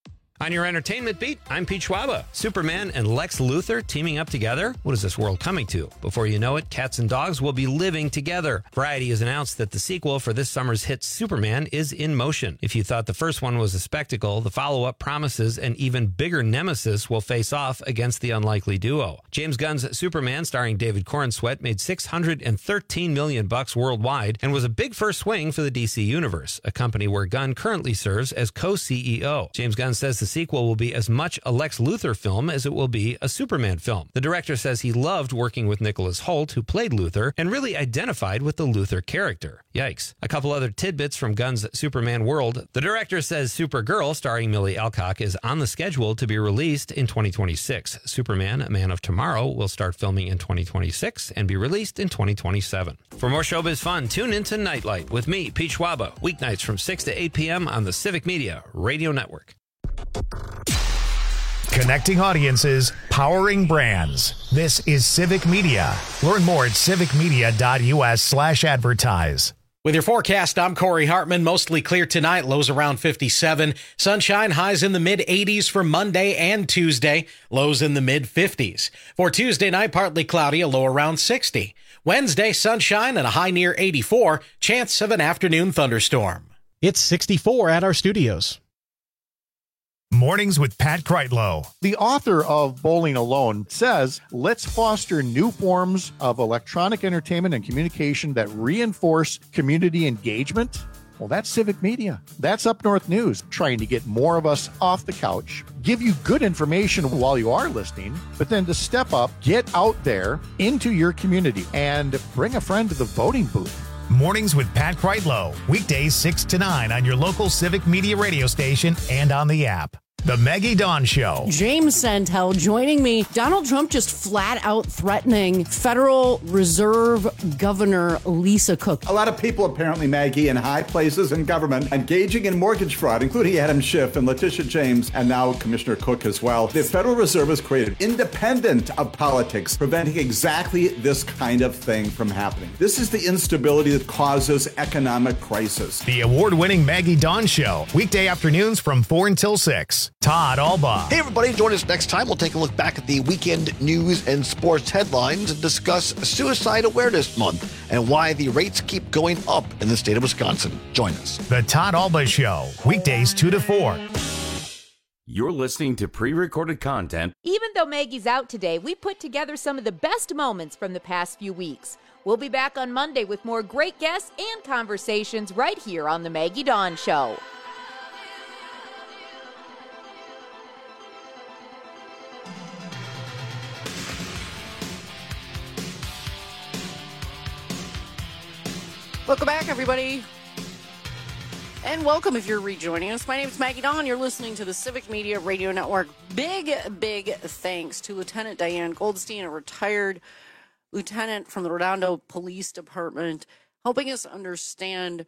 Speaker 13: On your entertainment beat, I'm Pete Schwaba. Superman and Lex Luthor teaming up together? What is this world coming to? Before you know it, cats and dogs will be living together. Variety has announced that the sequel for this summer's hit Superman is in motion. If you thought the first one was a spectacle, the follow-up promises an even bigger nemesis will face off against the unlikely duo. James Gunn's Superman, starring David Corenswet, made six hundred thirteen million dollars bucks worldwide and was a big first swing for the D C Universe, a company where Gunn currently serves as co-C E O. James Gunn says the sequel will be as much a Lex Luthor film as it will be a Superman film. The director says he loved working with Nicholas Hoult, who played Luthor, and really identified with the Luthor character. Yikes. A couple other tidbits from Gunn's Superman world. The director says Supergirl, starring Millie Alcock, is on the schedule to be released in twenty twenty-six. Superman, A Man of Tomorrow, will start filming in twenty twenty-six and be released in twenty twenty-seven. For more showbiz fun, tune in to Nightlight with me, Pete Schwaba, weeknights from six to eight p.m. on the Civic Media Radio Network.
Speaker 1: Connecting audiences, powering brands. This is Civic Media. Learn more at civicmedia.us slash advertise.
Speaker 10: With your forecast, I'm Corey Hartman. Mostly clear tonight, lows around fifty-seven. Sunshine, highs in the mid-eighties for Monday and Tuesday, lows in the mid-fifties. For Tuesday night, partly cloudy, a low around sixty. Wednesday, sunshine and a high near eighty-four, chance of an afternoon thunderstorm.
Speaker 11: It's sixty-four at our studios.
Speaker 1: Mornings with Pat Kreitlow.
Speaker 23: The author of Bowling Alone says, let's foster new forms of electronic entertainment and communication that reinforce community engagement. Well, that's Civic Media. That's Up North News, trying to get more of us off the couch, give you good information while you are listening, but then to step up, get out there into your community, and bring a friend to the voting booth.
Speaker 1: Mornings with Pat Kreitlow. Weekdays six to nine on your local Civic Media radio station and on the app. The Maggie Dawn Show.
Speaker 17: James Santel joining me. Donald Trump just flat out threatening Federal Reserve Governor Lisa Cook.
Speaker 6: A lot of people apparently, Maggie, in high places in government engaging in mortgage fraud, including Adam Schiff and Letitia James, and now Commissioner Cook as well. The Federal Reserve has created independent of politics, preventing exactly this kind of thing from happening. This is the instability that causes economic crisis.
Speaker 1: The award-winning Maggie Dawn Show. Weekday afternoons from four until six. Todd Alba.
Speaker 12: Hey, everybody. Join us next time. We'll take a look back at the weekend news and sports headlines and discuss Suicide Awareness Month and why the rates keep going up in the state of Wisconsin. Join us.
Speaker 1: The Todd Alba Show. Weekdays two to four.
Speaker 28: You're listening to pre-recorded content.
Speaker 16: Even though Maggie's out today, we put together some of the best moments from the past few weeks. We'll be back on Monday with more great guests and conversations right here on The Maggie Dawn Show.
Speaker 17: Welcome back, everybody. And welcome if you're rejoining us. My name is Maggie Dawn. You're listening to the Civic Media Radio Network. Big, big thanks to Lieutenant Diane Goldstein, a retired lieutenant from the Redondo Police Department, helping us understand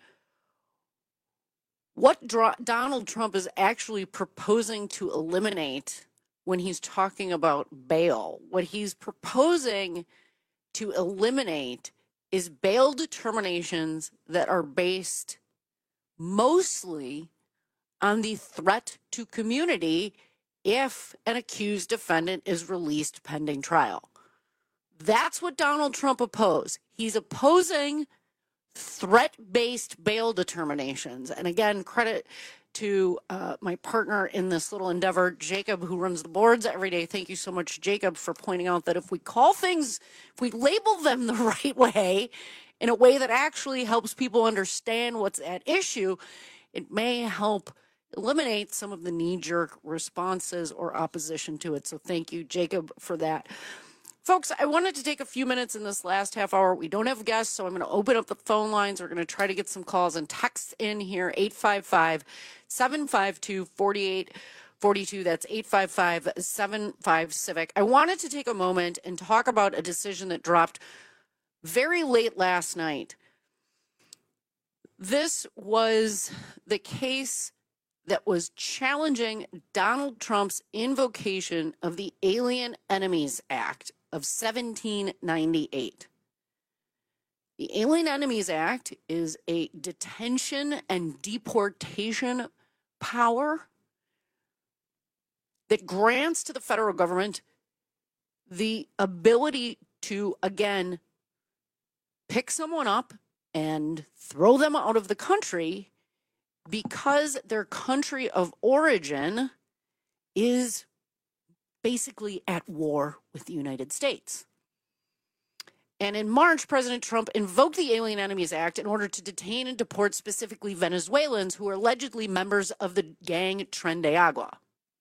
Speaker 17: what Dro- Donald Trump is actually proposing to eliminate when he's talking about bail. What he's proposing to eliminate is bail determinations that are based mostly on the threat to community if an accused defendant is released pending trial. That's what Donald Trump opposed. He's opposing threat-based bail determinations. And again, credit to uh, my partner in this little endeavor, Jacob, who runs the boards every day. Thank you so much, Jacob, for pointing out that if we call things, if we label them the right way, in a way that actually helps people understand what's at issue, it may help eliminate some of the knee-jerk responses or opposition to it. So thank you, Jacob, for that. Folks, I wanted to take a few minutes in this last half hour. We don't have guests, so I'm going to open up the phone lines. We're going to try to get some calls and texts in here, eight five five, seven five two, four eight four two. That's eight five five, seven five, CIVIC. I wanted to take a moment and talk about a decision that dropped very late last night. This was the case that was challenging Donald Trump's invocation of the Alien Enemies Act of seventeen ninety-eight. The Alien Enemies Act is a detention and deportation power that grants to the federal government the ability to, again, pick someone up and throw them out of the country because their country of origin is basically at war with the United States. And in March, President Trump invoked the Alien Enemies Act in order to detain and deport specifically Venezuelans who are allegedly members of the gang Tren de Agua.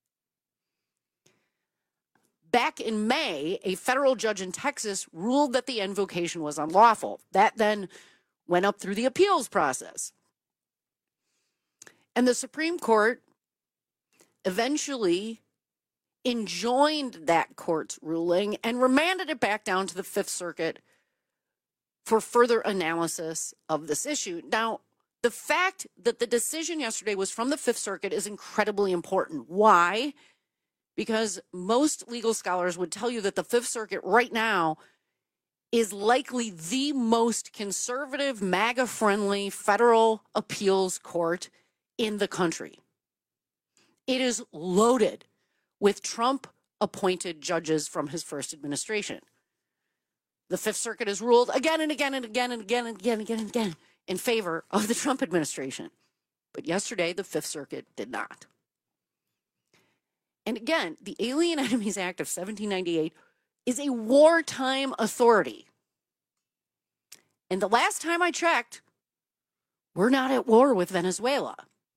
Speaker 17: Back in May, a federal judge in Texas ruled that the invocation was unlawful. That then went up through the appeals process. And the Supreme Court eventually enjoined that court's ruling and remanded it back down to the Fifth Circuit for further analysis of this issue. Now, the fact that the decision yesterday was from the Fifth Circuit is incredibly important. Why? Because most legal scholars would tell you that the Fifth Circuit right now is likely the most conservative, MAGA-friendly federal appeals court in the country. It is loaded with Trump-appointed judges from his first administration. The Fifth Circuit has ruled again and again and again and again and again and again and again in favor of the Trump administration. But yesterday, the Fifth Circuit did not. And again, the Alien Enemies Act of seventeen ninety-eight is a wartime authority. And the last time I checked, We're not at war with Venezuela.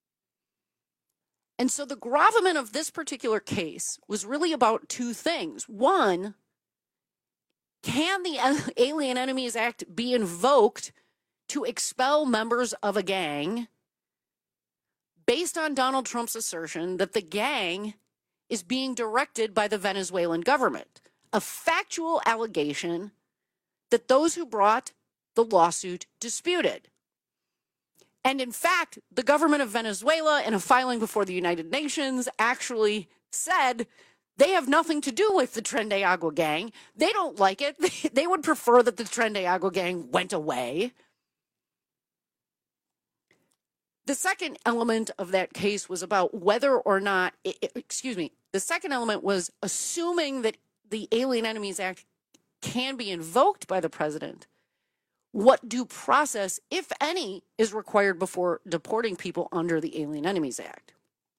Speaker 17: And so the gravamen of this particular case was really about two things. One, can the Alien Enemies Act be invoked to expel members of a gang based on Donald Trump's assertion that the gang is being directed by the Venezuelan government? A factual allegation that those who brought the lawsuit disputed. And in fact, the government of Venezuela, in a filing before the United Nations, actually said they have nothing to do with the Tren de Agua gang. They don't like it. They would prefer that the Tren de Agua gang went away. The second element of that case was about whether or not, excuse me, the second element was assuming that the Alien Enemies Act can be invoked by the president. What due process, if any, is required before deporting people under the Alien Enemies Act?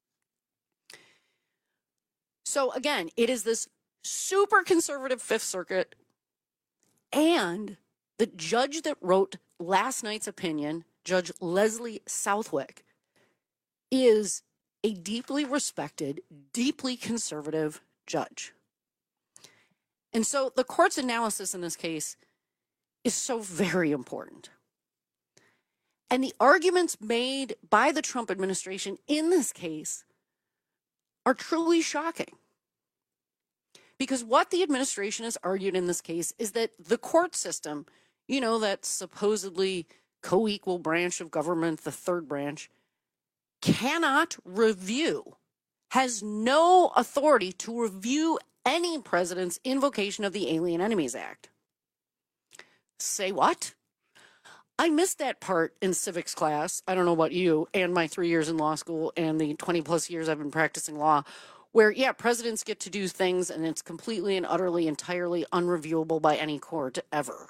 Speaker 17: So again, it is this super conservative Fifth Circuit and the judge that wrote last night's opinion, Judge Leslie Southwick, is a deeply respected, deeply conservative judge. And so the court's analysis in this case is so very important. And the arguments made by the Trump administration in this case are truly shocking. Because what the administration has argued in this case is that the court system, you know, that supposedly co-equal branch of government, the third branch, cannot review, has no authority to review any president's invocation of the Alien Enemies Act. Say what? I missed that part in civics class. I don't know about you and my three years in law school and the twenty plus years I've been practicing law, where, yeah, presidents get to do things and it's completely and utterly, entirely unreviewable by any court ever.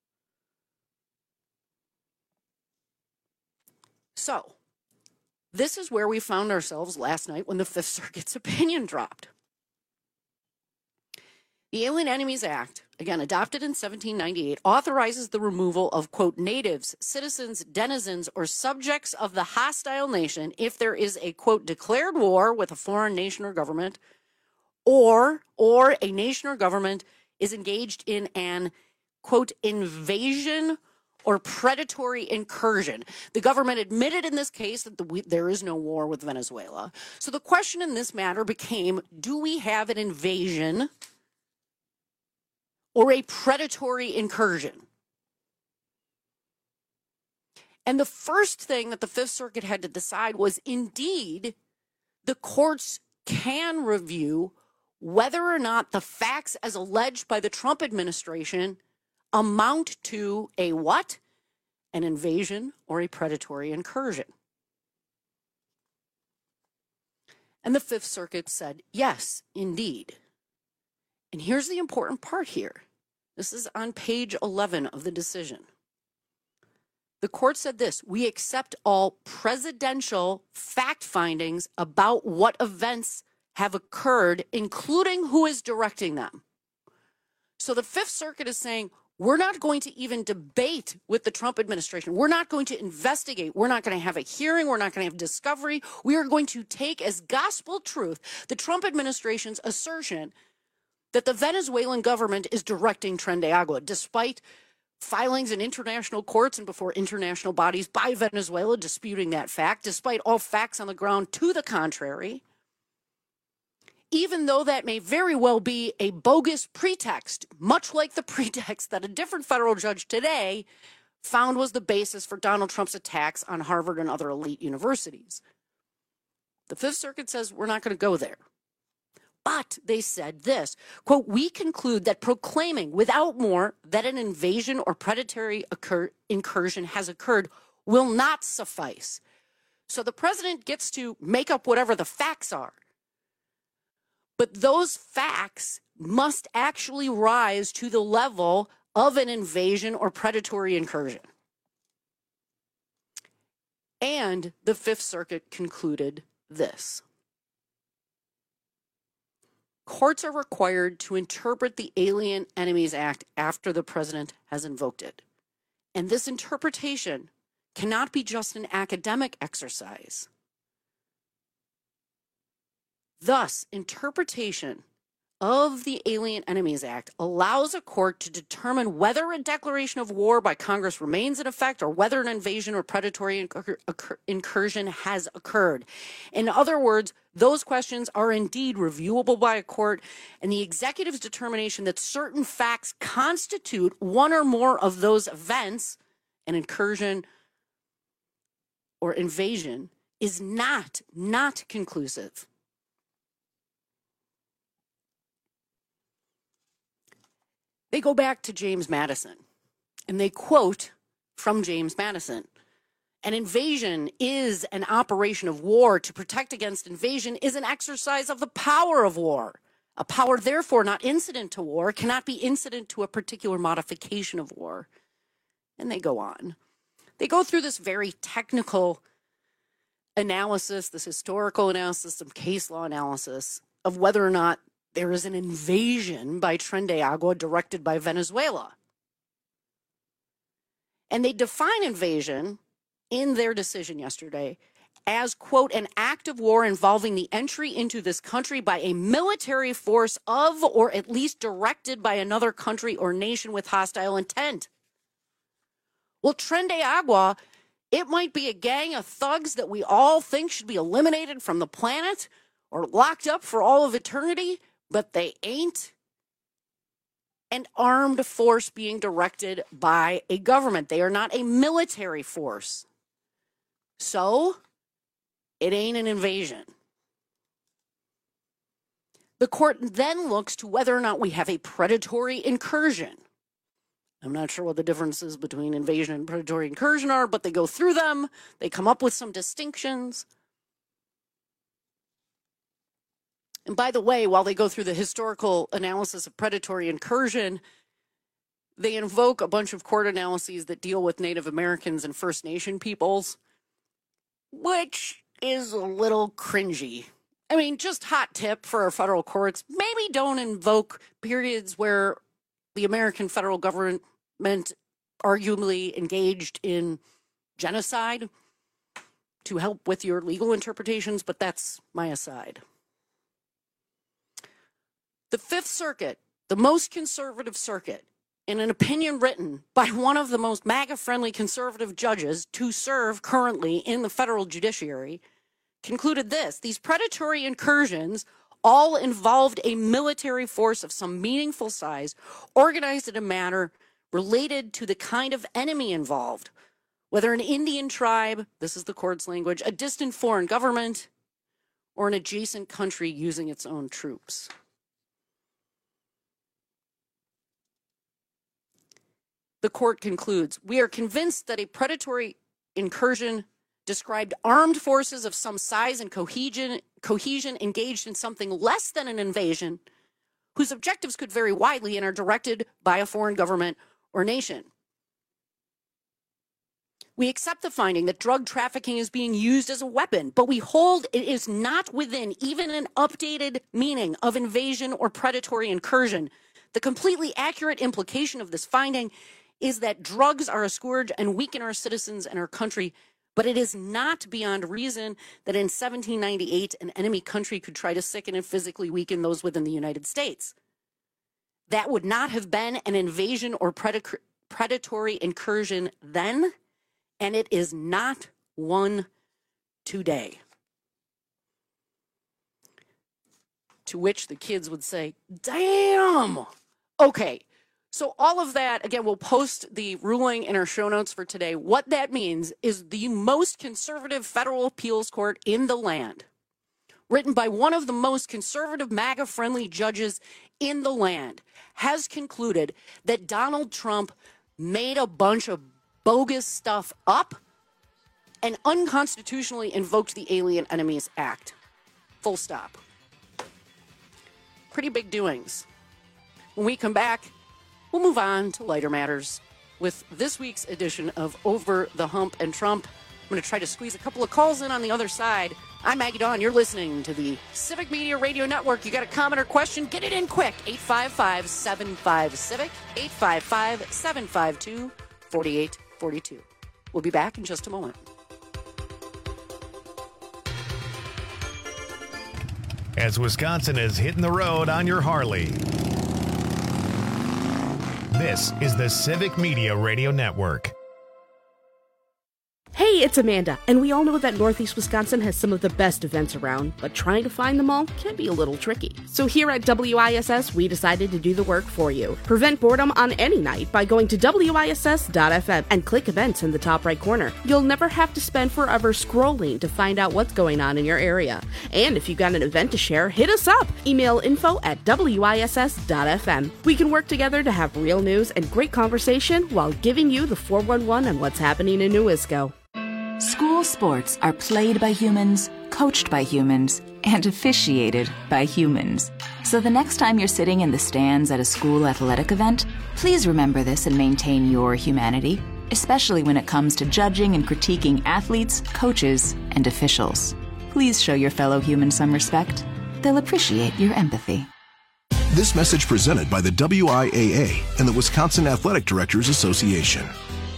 Speaker 17: So, this is where we found ourselves last night when the Fifth Circuit's opinion dropped. The Alien Enemies Act, again, adopted in seventeen ninety-eight, authorizes the removal of, quote, natives, citizens, denizens, or subjects of the hostile nation if there is a, quote, declared war with a foreign nation or government, or, or a nation or government is engaged in an, quote, invasion or predatory incursion. The government admitted in this case that the, we, there is no war with Venezuela. So the question in this matter became, do we have an invasion or a predatory incursion? And the first thing that the Fifth Circuit had to decide was, indeed, the courts can review whether or not the facts as alleged by the Trump administration amount to a what? An invasion or a predatory incursion. And the Fifth Circuit said, yes, indeed. And here's the important part here. This is on page eleven of the decision. The court said this: we accept all presidential fact findings about what events have occurred, including who is directing them. So the Fifth Circuit is saying, we're not going to even debate with the Trump administration. We're not going to investigate. We're not going to have a hearing. We're not going to have discovery. We are going to take as gospel truth the Trump administration's assertion that the Venezuelan government is directing Tren de Agua, despite filings in international courts and before international bodies by Venezuela disputing that fact, despite all facts on the ground to the contrary. Even though that may very well be a bogus pretext, much like the pretext that a different federal judge today found was the basis for Donald Trump's attacks on Harvard and other elite universities. The Fifth Circuit says we're not going to go there. But they said this, quote, we conclude that proclaiming without more that an invasion or predatory occur- incursion has occurred will not suffice. So the president gets to make up whatever the facts are. But those facts must actually rise to the level of an invasion or predatory incursion. And the Fifth Circuit concluded this: courts are required to interpret the Alien Enemies Act after the president has invoked it. And this interpretation cannot be just an academic exercise. Thus, interpretation of the Alien Enemies Act allows a court to determine whether a declaration of war by Congress remains in effect or whether an invasion or predatory incur- incur- incursion has occurred. In other words, those questions are indeed reviewable by a court, and the executive's determination that certain facts constitute one or more of those events, an incursion or invasion, is not, not conclusive. They go back to James Madison, and they quote from James Madison. An invasion is an operation of war. To protect against invasion is an exercise of the power of war. A power, therefore, not incident to war, cannot be incident to a particular modification of war. And they go on. They go through this very technical analysis, this historical analysis, some case law analysis of whether or not there is an invasion by Tren de Agua directed by Venezuela. And they define invasion in their decision yesterday as, quote, an act of war involving the entry into this country by a military force of or at least directed by another country or nation with hostile intent. Well, Tren de Agua, it might be a gang of thugs that we all think should be eliminated from the planet or locked up for all of eternity, but they ain't an armed force being directed by a government. They are not a military force. So, it ain't an invasion. The court then looks to whether or not we have a predatory incursion. I'm not sure what the differences between invasion and predatory incursion are, but they go through them. They come up with some distinctions. And by the way, while they go through the historical analysis of predatory incursion, they invoke a bunch of court analyses that deal with Native Americans and First Nation peoples, which is a little cringy. I mean, just hot tip for our federal courts, maybe don't invoke periods where the American federal government arguably engaged in genocide to help with your legal interpretations, but that's my aside. The Fifth Circuit, the most conservative circuit, in an opinion written by one of the most MAGA-friendly conservative judges to serve currently in the federal judiciary, concluded this: these predatory incursions all involved a military force of some meaningful size, organized in a manner related to the kind of enemy involved, whether an Indian tribe, this is the court's language, a distant foreign government, or an adjacent country using its own troops. The court concludes, we are convinced that a predatory incursion described armed forces of some size and cohesion, cohesion engaged in something less than an invasion, whose objectives could vary widely and are directed by a foreign government or nation. We accept the finding that drug trafficking is being used as a weapon, but we hold it is not within even an updated meaning of invasion or predatory incursion. The completely accurate implication of this finding is that drugs are a scourge and weaken our citizens and our country, but it is not beyond reason that in seventeen ninety-eight an enemy country could try to sicken and physically weaken those within the United States. That would not have been an invasion or pred- predatory incursion then, and it is not one today. To which the kids would say, damn! Okay. So all of that, again, we'll post the ruling in our show notes for today. What that means is the most conservative federal appeals court in the land, written by one of the most conservative MAGA-friendly judges in the land, has concluded that Donald Trump made a bunch of bogus stuff up and unconstitutionally invoked the Alien Enemies Act. Full stop. Pretty big doings. When we come back, we'll move on to lighter matters with this week's edition of Over the Hump and Trump. I'm going to try to squeeze a couple of calls in on the other side. I'm Maggie Dawn. You're listening to the Civic Media Radio Network. You got a comment or question? Get it in quick. eight five five, seven five, C I V I C, eight five five, seven five two, four eight four two. We'll be back in just a moment.
Speaker 1: As Wisconsin is hitting the road on your Harley. This is the Civic Media Radio Network.
Speaker 14: Hey, it's Amanda, and we all know that Northeast Wisconsin has some of the best events around, but trying to find them all can be a little tricky. So here at W I S S, we decided to do the work for you. Prevent boredom on any night by going to W I S S dot F M and click events in the top right corner. You'll never have to spend forever scrolling to find out what's going on in your area. And if you've got an event to share, hit us up. Email info at W I S S dot F M. We can work together to have real news and great conversation while giving you the four one one on what's happening in New Isco.
Speaker 15: School sports are played by humans, coached by humans, and officiated by humans. So the next time you're sitting in the stands at a school athletic event, please remember this and maintain your humanity, especially when it comes to judging and critiquing athletes, coaches, and officials. Please show your fellow humans some respect. They'll appreciate your empathy.
Speaker 18: This message presented by the W I A A and the Wisconsin Athletic Directors Association.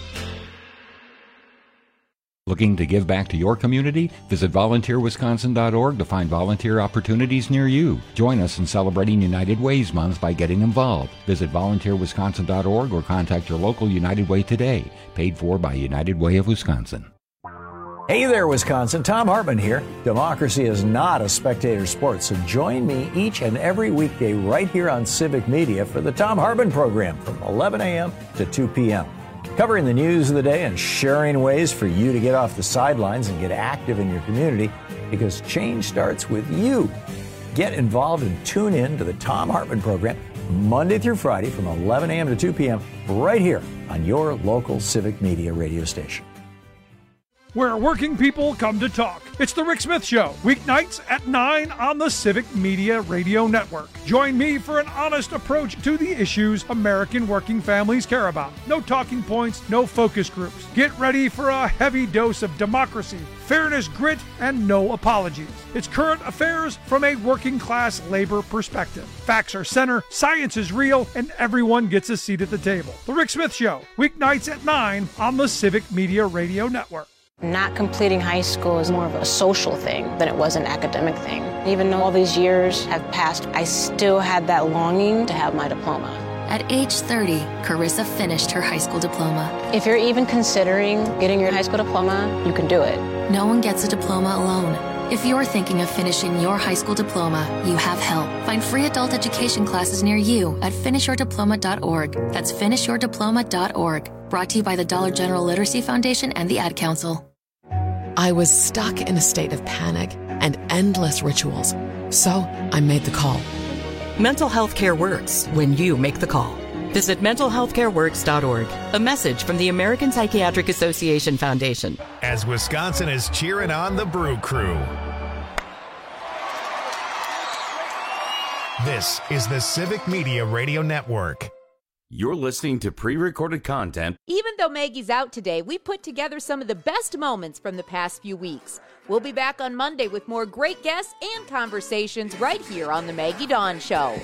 Speaker 20: Looking to give back to your community? Visit volunteer wisconsin dot org to find volunteer opportunities near you. Join us in celebrating United Ways Month by getting involved. Visit volunteer wisconsin dot org or contact your local United Way today. Paid for by United Way of Wisconsin.
Speaker 21: Hey there, Wisconsin. Tom Hartman here. Democracy is not a spectator sport, so join me each and every weekday right here on Civic Media for the Tom Hartman program from eleven a.m. to two p.m. Covering the news of the day and sharing ways for you to get off the sidelines and get active in your community, because change starts with you. Get involved and tune in to the Tom Hartman program Monday through Friday from eleven a.m. to two p.m. right here on your local Civic Media radio station.
Speaker 26: Where working people come to talk. It's the Rick Smith Show, weeknights at nine on the Civic Media Radio Network. Join me for an honest approach to the issues American working families care about. No talking points, no focus groups. Get ready for a heavy dose of democracy, fairness, grit, and no apologies. It's current affairs from a working class labor perspective. Facts are center, science is real, and everyone gets a seat at the table. The Rick Smith Show, weeknights at nine on the Civic Media Radio Network.
Speaker 22: Not completing high school is more of a social thing than it was an academic thing. Even though all these years have passed, I still had that longing to have my diploma.
Speaker 24: At age thirty, Carissa finished her high school diploma.
Speaker 22: If you're even considering getting your high school diploma, you can do it.
Speaker 24: No one gets a diploma alone. If you're thinking of finishing your high school diploma, you have help. Find free adult education classes near you at finish your diploma dot org. That's finish your diploma dot org. Brought to you by the Dollar General Literacy Foundation and the Ad Council.
Speaker 25: I was stuck in a state of panic and endless rituals, so I made the call.
Speaker 29: Mental health care works when you make the call. Visit mental health care works dot org. A message from the American Psychiatric Association Foundation.
Speaker 1: As Wisconsin is cheering on the Brew Crew. This is the Civic Media Radio Network.
Speaker 28: You're listening to pre-recorded content.
Speaker 16: Even though Maggie's out today, we put together some of the best moments from the past few weeks. We'll be back on Monday with more great guests and conversations right here on The Maggie Dawn Show.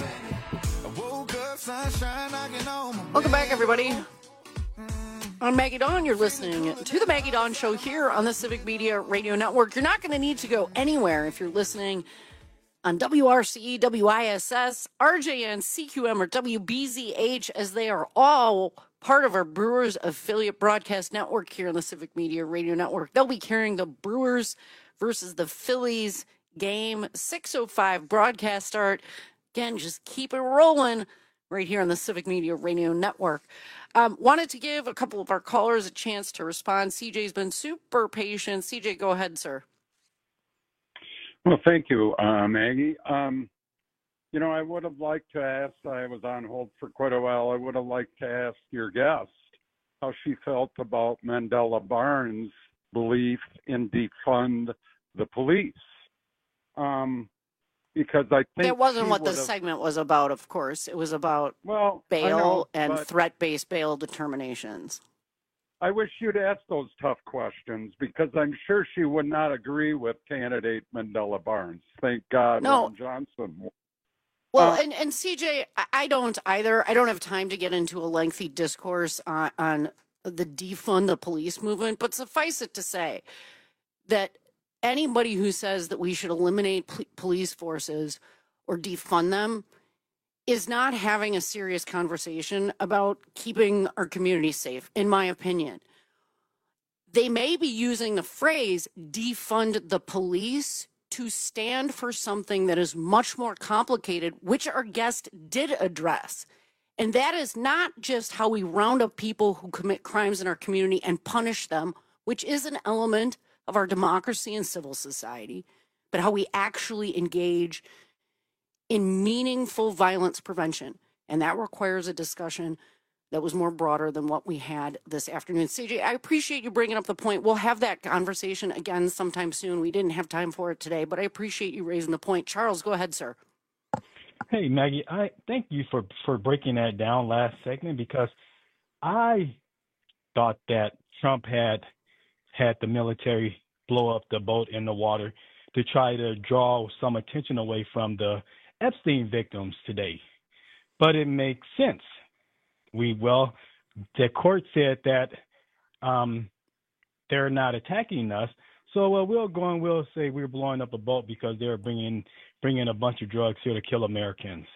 Speaker 17: Welcome back, everybody. On Maggie Dawn, you're listening to The Maggie Dawn Show here on the Civic Media Radio Network. You're not going to need to go anywhere if you're listening on W R C E, W I S S, R J N, C Q M, or W B Z H, as they are all part of our Brewers affiliate broadcast network here on the Civic Media Radio Network. They'll be carrying the Brewers versus the Phillies game, six oh five broadcast start. Again, just keep it rolling right here on the Civic Media Radio Network. Um, wanted to give a couple of our callers a chance to respond. C J's been super patient. C J, go ahead, sir.
Speaker 30: Well, thank you, uh, Maggie. Um, you know, I would have liked to ask, I was on hold for quite a while, I would have liked to ask your guest how she felt about Mandela Barnes' belief in defund the police. Um, because I think
Speaker 17: that wasn't what the
Speaker 30: have...
Speaker 17: segment was about, of course. It was about
Speaker 30: well,
Speaker 17: bail
Speaker 30: know,
Speaker 17: and
Speaker 30: but...
Speaker 17: threat-based bail determinations.
Speaker 30: I wish you'd ask those tough questions, because I'm sure she would not agree with candidate Mandela Barnes. Thank God
Speaker 17: no.
Speaker 30: Ron Johnson.
Speaker 17: Well,
Speaker 30: uh,
Speaker 17: and, and C J, I don't either. I don't have time to get into a lengthy discourse on, on the defund the police movement, but suffice it to say that anybody who says that we should eliminate pl- police forces or defund them is not having a serious conversation about keeping our community safe, in my opinion. They may be using the phrase defund the police to stand for something that is much more complicated, which our guest did address. And that is not just how we round up people who commit crimes in our community and punish them, which is an element of our democracy and civil society, but how we actually engage in meaningful violence prevention. And that requires a discussion that was more broader than what we had this afternoon. C J, I appreciate you bringing up the point. We'll have that conversation again sometime soon. We didn't have time for it today, but I appreciate you raising the point. Charles, go ahead, sir.
Speaker 2: Hey, Maggie, I thank you for, for breaking that down last segment, because I thought that Trump had had the military blow up the boat in the water to try to draw some attention away from the Epstein victims today. But it makes sense. We, well, the court said that um, they're not attacking us. So uh, we'll go and we'll say we're blowing up a boat because they're bringing bringing a bunch of drugs here to kill Americans.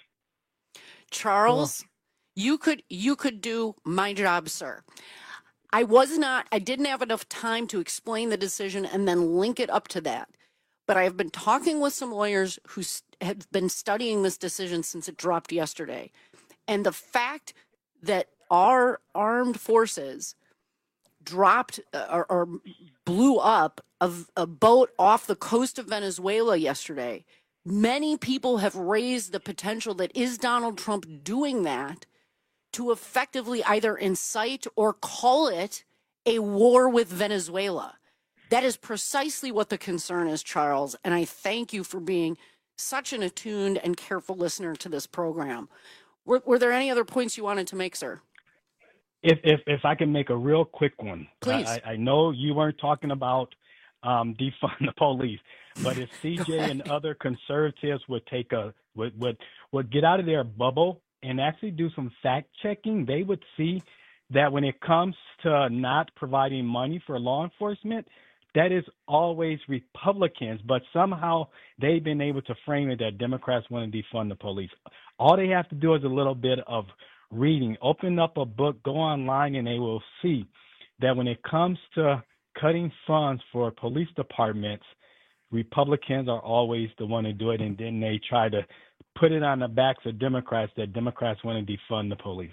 Speaker 17: Charles, well, you could you could do my job, sir. I was not, I didn't have enough time to explain the decision and then link it up to that. But I have been talking with some lawyers who have been studying this decision since it dropped yesterday. And the fact that our armed forces dropped uh, or, or blew up a, a boat off the coast of Venezuela yesterday, many people have raised the potential that is Donald Trump doing that to effectively either incite or call it a war with Venezuela. That is precisely what the concern is, Charles, and I thank you for being such an attuned and careful listener to this program. Were, were there any other points you wanted to make, sir?
Speaker 2: If if if I can make a real quick one.
Speaker 17: Please.
Speaker 2: I, I know you weren't talking about um, defund the police, but if C J and other conservatives would take a would, would would get out of their bubble and actually do some fact checking, they would see that when it comes to not providing money for law enforcement, that is always Republicans, but somehow they've been able to frame it that Democrats want to defund the police. All they have to do is a little bit of reading. Open up a book, go online, and they will see that when it comes to cutting funds for police departments, Republicans are always the one to do it, and then they try to put it on the backs of Democrats that Democrats want to defund the police.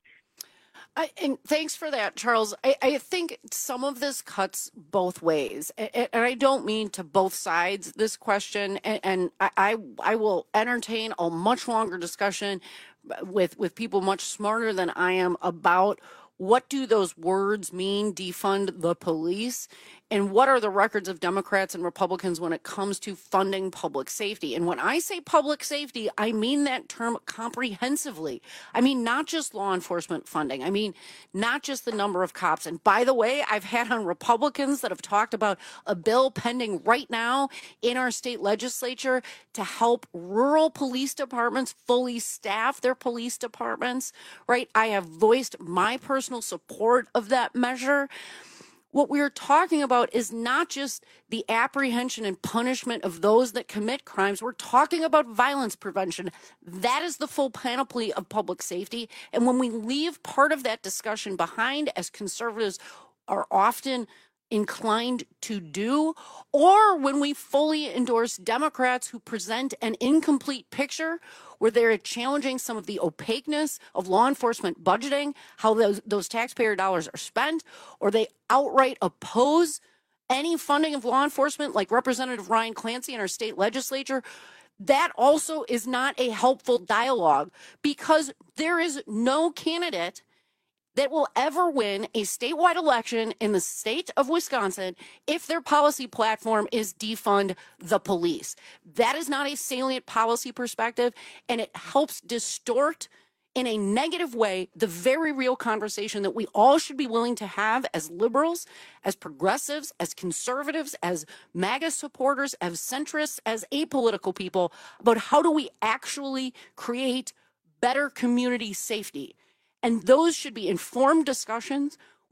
Speaker 17: I, and thanks for that, Charles. I, I think some of this cuts both ways, and, and I don't mean to both sides this question. And, and I, I will entertain a much longer discussion with with people much smarter than I am about what do those words mean, defund the police, and what are the records of Democrats and Republicans when it comes to funding public safety. And when I say public safety, I mean that term comprehensively. I mean, not just law enforcement funding. I mean, not just the number of cops. And by the way, I've had on Republicans that have talked about a bill pending right now in our state legislature to help rural police departments fully staff their police departments, right? I have voiced my personal support of that measure. What we're talking about is not just the apprehension and punishment of those that commit crimes. We're talking about violence prevention. That is the full panoply of public safety. And when we leave part of that discussion behind, as conservatives are often inclined to do, or when we fully endorse Democrats who present an incomplete picture where they're challenging some of the opaqueness of law enforcement budgeting, how those, those taxpayer dollars are spent, or they outright oppose any funding of law enforcement like Representative Ryan Clancy in our state legislature, that also is not a helpful dialogue, because there is no candidate that will ever win a statewide election in the state of Wisconsin if their policy platform is defund the police. That is not a salient policy perspective, and it helps distort in a negative way the very real conversation that we all should be willing to have as liberals, as progressives, as conservatives, as MAGA supporters, as centrists, as apolitical people, about how do we actually create better community safety. And those should be informed discussions.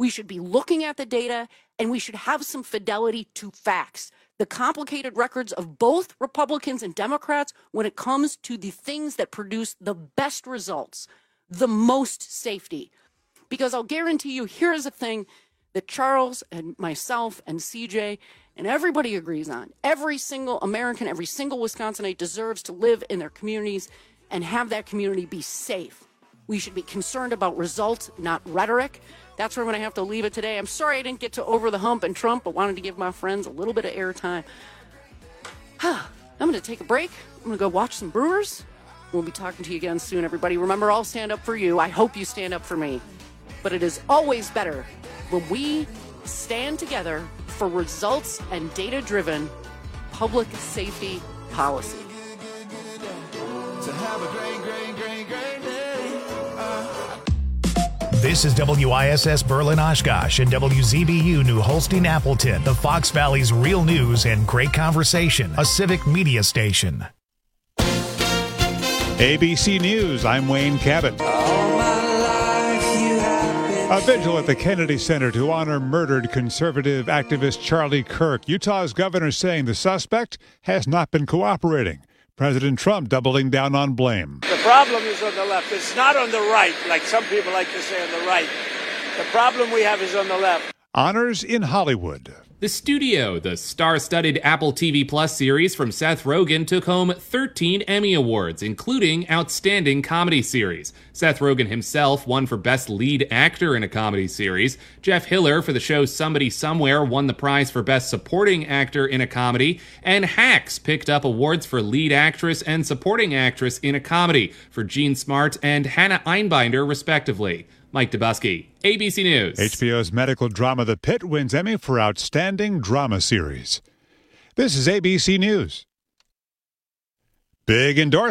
Speaker 17: We should be looking at the data, and we should have some fidelity to facts. The complicated records of both Republicans and Democrats when it comes to the things that produce the best results, the most safety. Because I'll guarantee you, here is a thing that Charles and myself and C J and everybody agrees on. Every single American, every single Wisconsinite deserves to live in their communities and have that community be safe. We should be concerned about results, not rhetoric. That's where I'm going to have to leave it today. I'm sorry I didn't get to over the hump and Trump, but wanted to give my friends a little bit of airtime. I'm going to take a break. I'm going to go watch some Brewers. We'll be talking to you again soon, everybody. Remember, I'll stand up for you. I hope you stand up for me. But it is always better when we stand together for results and data-driven public safety policy.
Speaker 3: To have a great, great, great, great day. Uh.
Speaker 1: This is W I S S Berlin Oshkosh and W Z B U New Holstein Appleton, the Fox Valley's real news and great conversation, a civic media station.
Speaker 4: A B C News, I'm Wayne Cabot. A vigil at the Kennedy Center to honor murdered conservative activist Charlie Kirk. Utah's governor saying the suspect has not been cooperating. President Trump doubling down on blame.
Speaker 5: The problem is on the left. It's not on the right, like some people like to say on the right. The problem we have is on the left.
Speaker 4: Honors in Hollywood.
Speaker 7: The Studio, the star-studded Apple T V Plus series from Seth Rogen, took home thirteen Emmy Awards, including Outstanding Comedy Series. Seth Rogen himself won for Best Lead Actor in a Comedy Series. Jeff Hiller for the show Somebody Somewhere won the prize for Best Supporting Actor in a Comedy. And Hacks picked up awards for Lead Actress and Supporting Actress in a Comedy for Jean Smart and Hannah Einbinder, respectively. Mike Dubusky, A B C News.
Speaker 4: H B O's medical drama The Pit wins Emmy for Outstanding Drama Series. This is A B C News. Big endorsement.